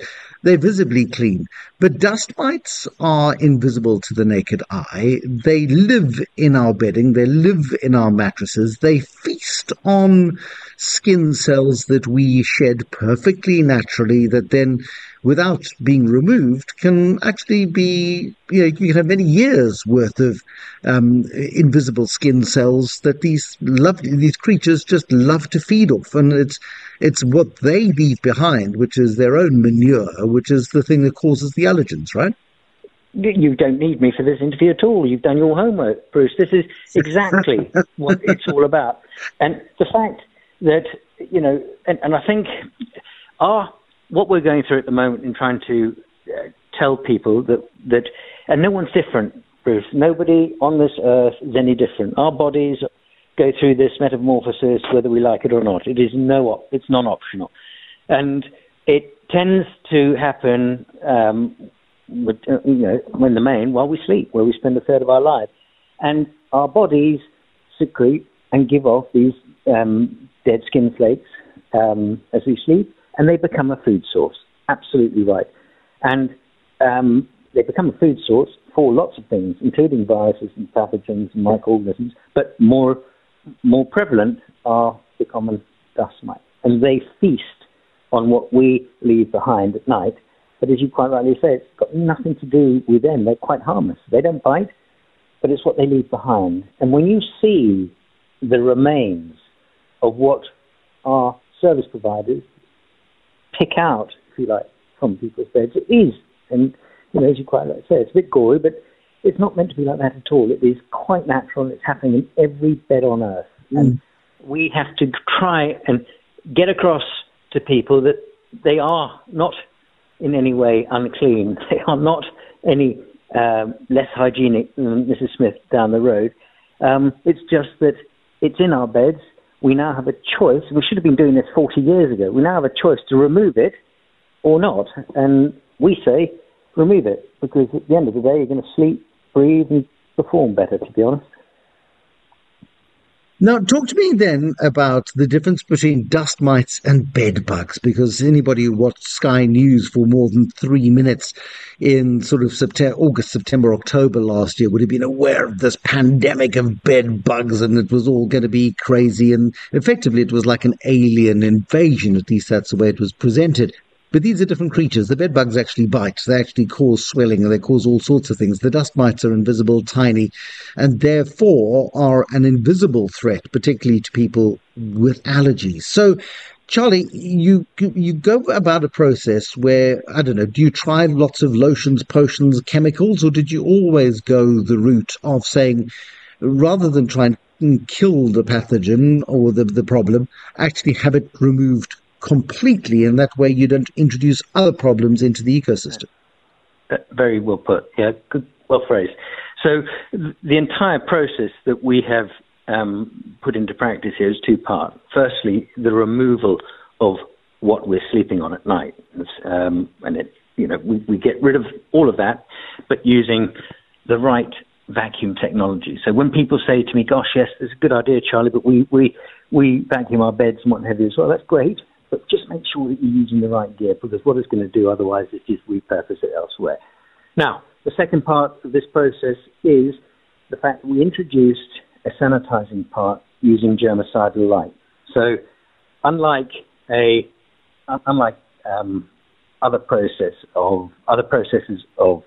they're visibly clean. But dust mites are invisible to the naked eye. They live in our bedding. They live in our mattresses. They feast on skin cells that we shed perfectly naturally, that then, without being removed, can actually be, you know, you can have many years worth of um, invisible skin cells that these lovely, these creatures just love to feed off. And it's, it's what they leave behind, which is their own manure, which is the thing that causes the allergens, right? You don't need me for this interview at all. You've done your homework, Bruce. This is exactly what it's all about. And the fact that, you know, and, and I think our, what we're going through at the moment in trying to uh, tell people that, that, and no one's different, Bruce. Nobody on this earth is any different. Our bodies go through this metamorphosis whether we like it or not. It is no, op- it's non-optional. And it tends to happen, um, with, uh, you know, in the main, while we sleep, where we spend a third of our life. And our bodies secrete and give off these um, dead skin flakes um, as we sleep, and they become a food source. Absolutely right. And um, they become a food source for lots of things, including viruses and pathogens and microorganisms, but more more prevalent are the common dust mites. And they feast on what we leave behind at night. But as you quite rightly say, it's got nothing to do with them. They're quite harmless. They don't bite, but it's what they leave behind. And when you see the remains of what our service providers pick out, if you like, from people's beds, it is, and you know, as you quite like to say, it's a bit gory, but it's not meant to be like that at all. It is quite natural, and it's happening in every bed on earth. Mm. And we have to try and get across to people that they are not in any way unclean. They are not any um, less hygienic than Missus Smith down the road. Um, it's just that it's in our beds. We now have a choice. We should have been doing this forty years ago. We now have a choice to remove it or not. And we say, remove it, because at the end of the day, you're going to sleep, breathe, and perform better, to be honest. Now, talk to me then about the difference between dust mites and bed bugs, because anybody who watched Sky News for more than three minutes in sort of September, August, September, October last year would have been aware of this pandemic of bed bugs, and it was all going to be crazy. And effectively, it was like an alien invasion. At least that's the way it was presented. But these are different creatures. The bed bugs actually bite. They actually cause swelling, and they cause all sorts of things. The dust mites are invisible, tiny, and therefore are an invisible threat, particularly to people with allergies. So, Charlie, you you go about a process where, I don't know, do you try lots of lotions, potions, chemicals, or did you always go the route of saying, rather than try and kill the pathogen or the, the problem, actually have it removed completely, and that way you don't introduce other problems into the ecosystem? Very well put. Yeah, good, well phrased. So th- the entire process that we have um, put into practice here is two-part. Firstly, the removal of what we're sleeping on at night, um, and it, you know, we, we get rid of all of that, but using the right vacuum technology. So when people say to me, "Gosh, yes, it's a good idea, Charlie, but we we we vacuum our beds and what have you," as well, that's great. But just make sure that you're using the right gear, because what it's going to do otherwise is just repurpose it elsewhere. Now, the second part of this process is the fact that we introduced a sanitizing part using germicidal light. So unlike a unlike um, other process of other processes of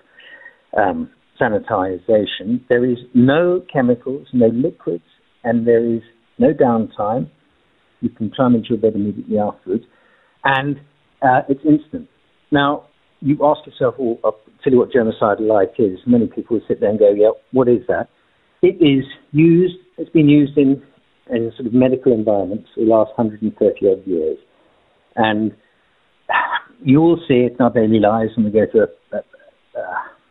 um, sanitization, there is no chemicals, no liquids, and there is no downtime. You can climb into your bed immediately afterwards, and uh, it's instant. Now, you ask yourself, well, I'll tell you what germicidal light is. Many people will sit there and go, yeah, what is that? It is used, it's been used in, in sort of medical environments for the last one hundred thirty odd years. And you all see it in our daily lives when we go to a, a,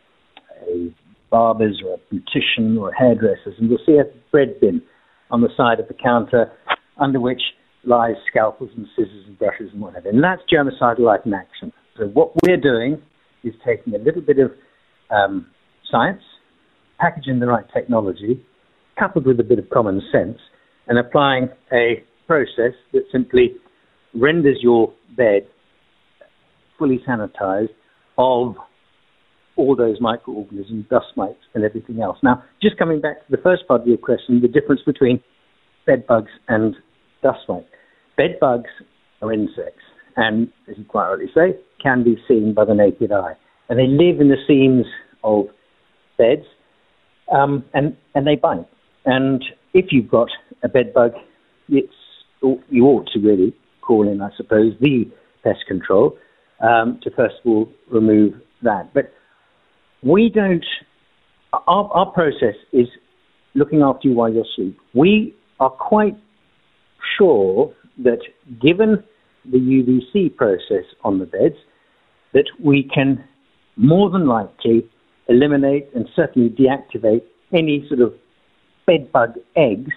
a barber's or a beautician or a hairdresser's, and you'll see a bread bin on the side of the counter, under which lies scalpels and scissors and brushes and whatever. And that's germicidal light in action. So what we're doing is taking a little bit of um, science, packaging the right technology, coupled with a bit of common sense, and applying a process that simply renders your bed fully sanitized of all those microorganisms, dust mites, and everything else. Now, just coming back to the first part of your question, the difference between bed bugs and dust mites. Bed bugs are insects, and as you quite rightly say, can be seen by the naked eye. And they live in the seams of beds, um, and, and they bite. And if you've got a bed bug, it's, you ought to really call in, I suppose, the pest control um, to first of all remove that. But we don't, our, our process is looking after you while you're asleep. We are quite sure that given the U V C process on the beds, that we can more than likely eliminate and certainly deactivate any sort of bed bug eggs,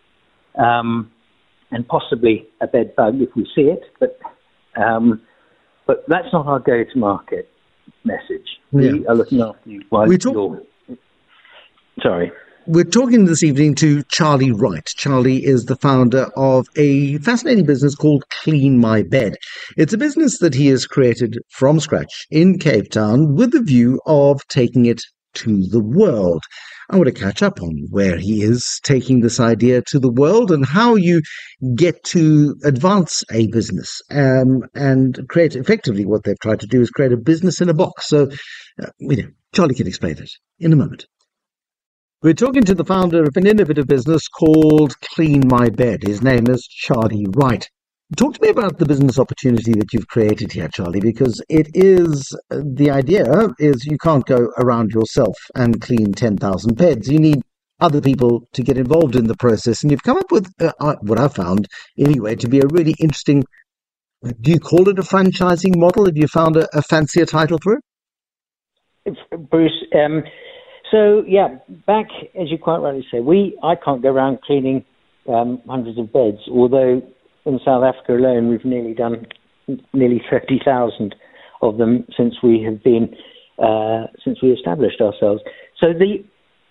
um, and possibly a bed bug if we see it, but um, but that's not our go-to-market message. Yeah. We are looking after you while talk- you're... Sorry. We're talking this evening to Charlie Wright. Charlie is the founder of a fascinating business called Clean My Bed. It's a business that he has created from scratch in Cape Town with the view of taking it to the world. I want to catch up on where he is taking this idea to the world and how you get to advance a business um, and create effectively what they've tried to do is create a business in a box. So, uh, you know, Charlie can explain it in a moment. We're talking to the founder of an innovative business called Clean My Bed. His name is Charlie Wright. Talk to me about the business opportunity that you've created here, Charlie, because it is, the idea is you can't go around yourself and clean ten thousand beds. You need other people to get involved in the process. And you've come up with uh, what I've found, anyway, to be a really interesting, do you call it a franchising model? Have you found a, a fancier title for it? Bruce, um, so, yeah, back, as you quite rightly say, we I can't go around cleaning um, hundreds of beds, although in South Africa alone we've nearly done nearly thirty thousand of them since we have been, uh, since we established ourselves. So the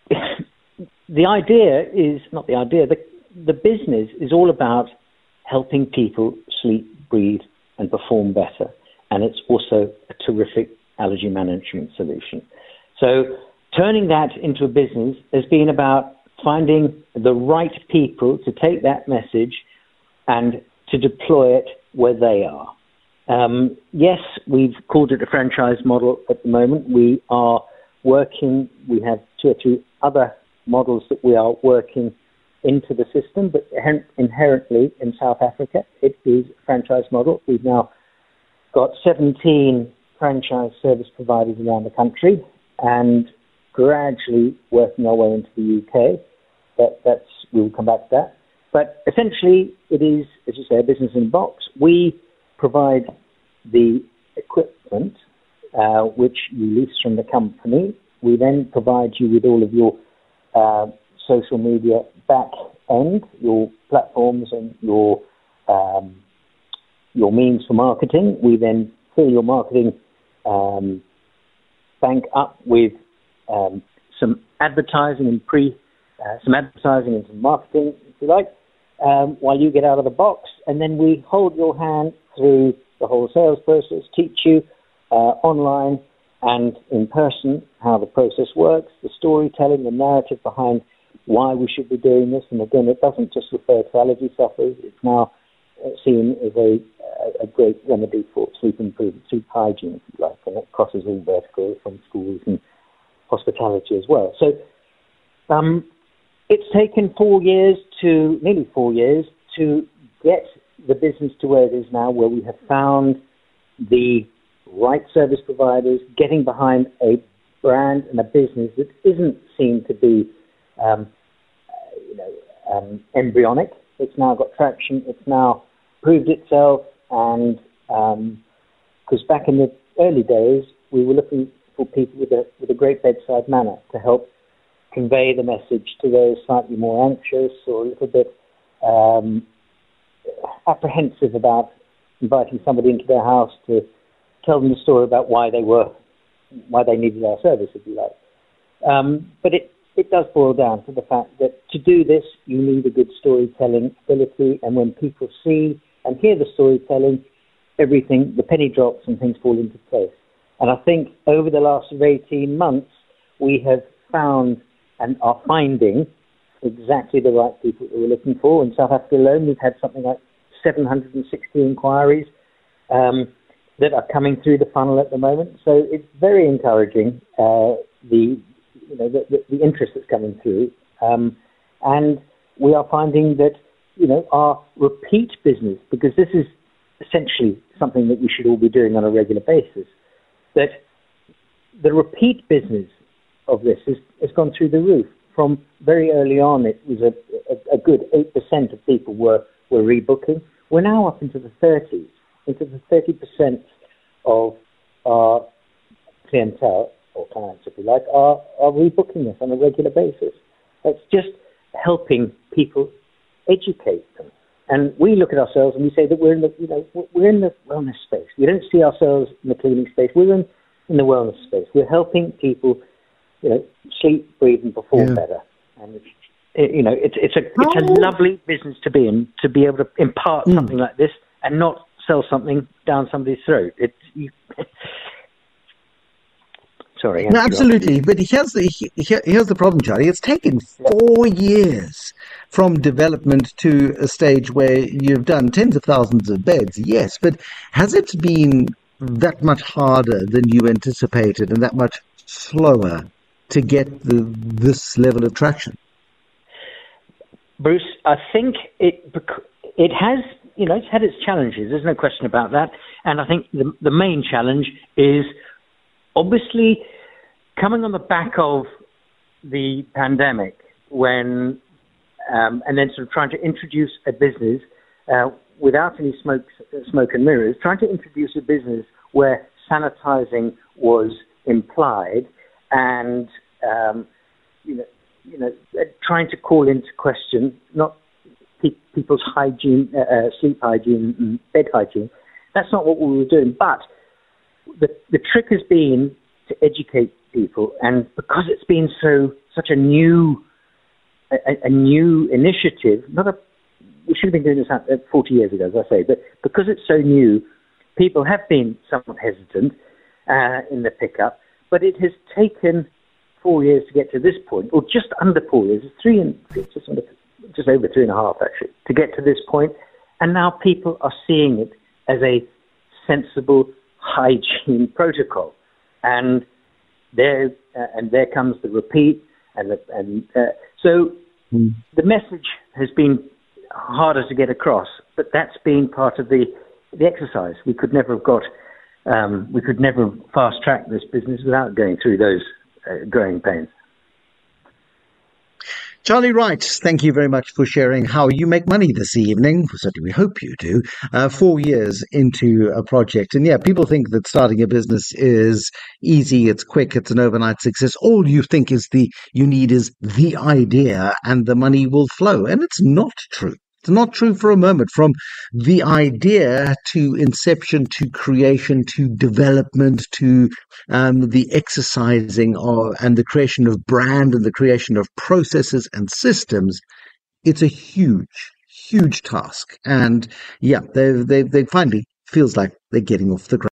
the idea is, not the idea, the, the business is all about helping people sleep, breathe and perform better. And it's also a terrific allergy management solution. So turning that into a business has been about finding the right people to take that message and to deploy it where they are. Um, yes, we've called it a franchise model at the moment. We are working, we have two or three other models that we are working into the system, but inherently in South Africa, it is a franchise model. We've now got seventeen franchise service providers around the country and gradually working our way into the U K. That, that's, we'll come back to that. But essentially, it is, as you say, a business in a box. We provide the equipment, uh, which you lease from the company. We then provide you with all of your uh, social media back end, your platforms and your um, your means for marketing. We then fill your marketing um, bank up with um, some advertising and pre, uh, some advertising and some marketing, if you like, um, while you get out of the box. And then we hold your hand through the whole sales process, teach you uh, online and in person how the process works, the storytelling, the narrative behind why we should be doing this. And again, it doesn't just refer to allergy sufferers. It's now seen as a, a great remedy for sleep improvement, sleep hygiene, if you like, and it crosses all verticals from schools and hospitality as well. So um, it's taken four years to, nearly four years, to get the business to where it is now, where we have found the right service providers, getting behind a brand and a business that isn't seen to be um, you know, um, embryonic. It's now got traction. It's now proved itself. And because um, back in the early days, we were looking for people with a with a great bedside manner to help convey the message to those slightly more anxious or a little bit um, apprehensive about inviting somebody into their house to tell them the story about why they were, why they needed our service, if you like. Um, but it, it does boil down to the fact that to do this, you need a good storytelling ability. And when people see and hear the storytelling, everything, the penny drops and things fall into place. And I think over the last eighteen months, we have found and are finding exactly the right people that we're looking for. In South Africa alone, we've had something like seven hundred sixty inquiries um, that are coming through the funnel at the moment. So it's very encouraging, uh, the, you know, the, the, the interest that's coming through. Um, and we are finding that, you know, our repeat business, because this is essentially something that we should all be doing on a regular basis, that the repeat business of this has, has gone through the roof. From very early on, it was a, a, a good eight percent of people were, were rebooking. We're now up into the thirties, into the thirty percent of our clientele, or clients if you like, are, are rebooking us on a regular basis. It's just helping people educate them. And we look at ourselves and we say that we're in the, you know, we're in the wellness space. We don't see ourselves in the cleaning space. We're in, in the wellness space. We're helping people, you know, sleep, breathe, and perform yeah. better. And it's, it, you know, it's it's a it's a lovely business to be in, to be able to impart mm. something like this and not sell something down somebody's throat. It's you, sorry. No, absolutely. But here's the here, here's the problem, Charlie. It's taken four years from development to a stage where you've done tens of thousands of beds. Yes, but has it been that much harder than you anticipated and that much slower to get the, this level of traction? Bruce, I think it it has, you know, it's had its challenges. There's no question about that. And I think the, the main challenge is obviously coming on the back of the pandemic, when um, and then sort of trying to introduce a business uh, without any smoke, smoke and mirrors, trying to introduce a business where sanitizing was implied, and um, you know, you know, trying to call into question not pe- people's hygiene, uh, uh, sleep hygiene, and bed hygiene. That's not what we were doing. But the the trick has been to educate people, and because it's been so such a new a, a new initiative, not a we should have been doing this forty years ago, as I say, but because it's so new, people have been somewhat hesitant uh, in the pickup. But it has taken four years to get to this point, or just under four years, it's three and just under, just over three and a half actually, to get to this point. And now people are seeing it as a sensible hygiene protocol, and there uh, and there comes the repeat, and the, and uh, so mm. the message has been harder to get across, but that's been part of the the exercise. We could never have got. Um, we could never fast track this business without going through those uh, growing pains. Charlie Wright, thank you very much for sharing how you make money this evening. Certainly, we hope you do. Uh, four years into a project. And yeah, people think that starting a business is easy, it's quick, it's an overnight success. All you think is the you need is the idea and the money will flow. And it's not true. It's not true for a moment. From the idea to inception, to creation, to development, to um, the exercising of, and the creation of brand and the creation of processes and systems, it's a huge, huge task. And yeah, they they they finally feels like they're getting off the ground.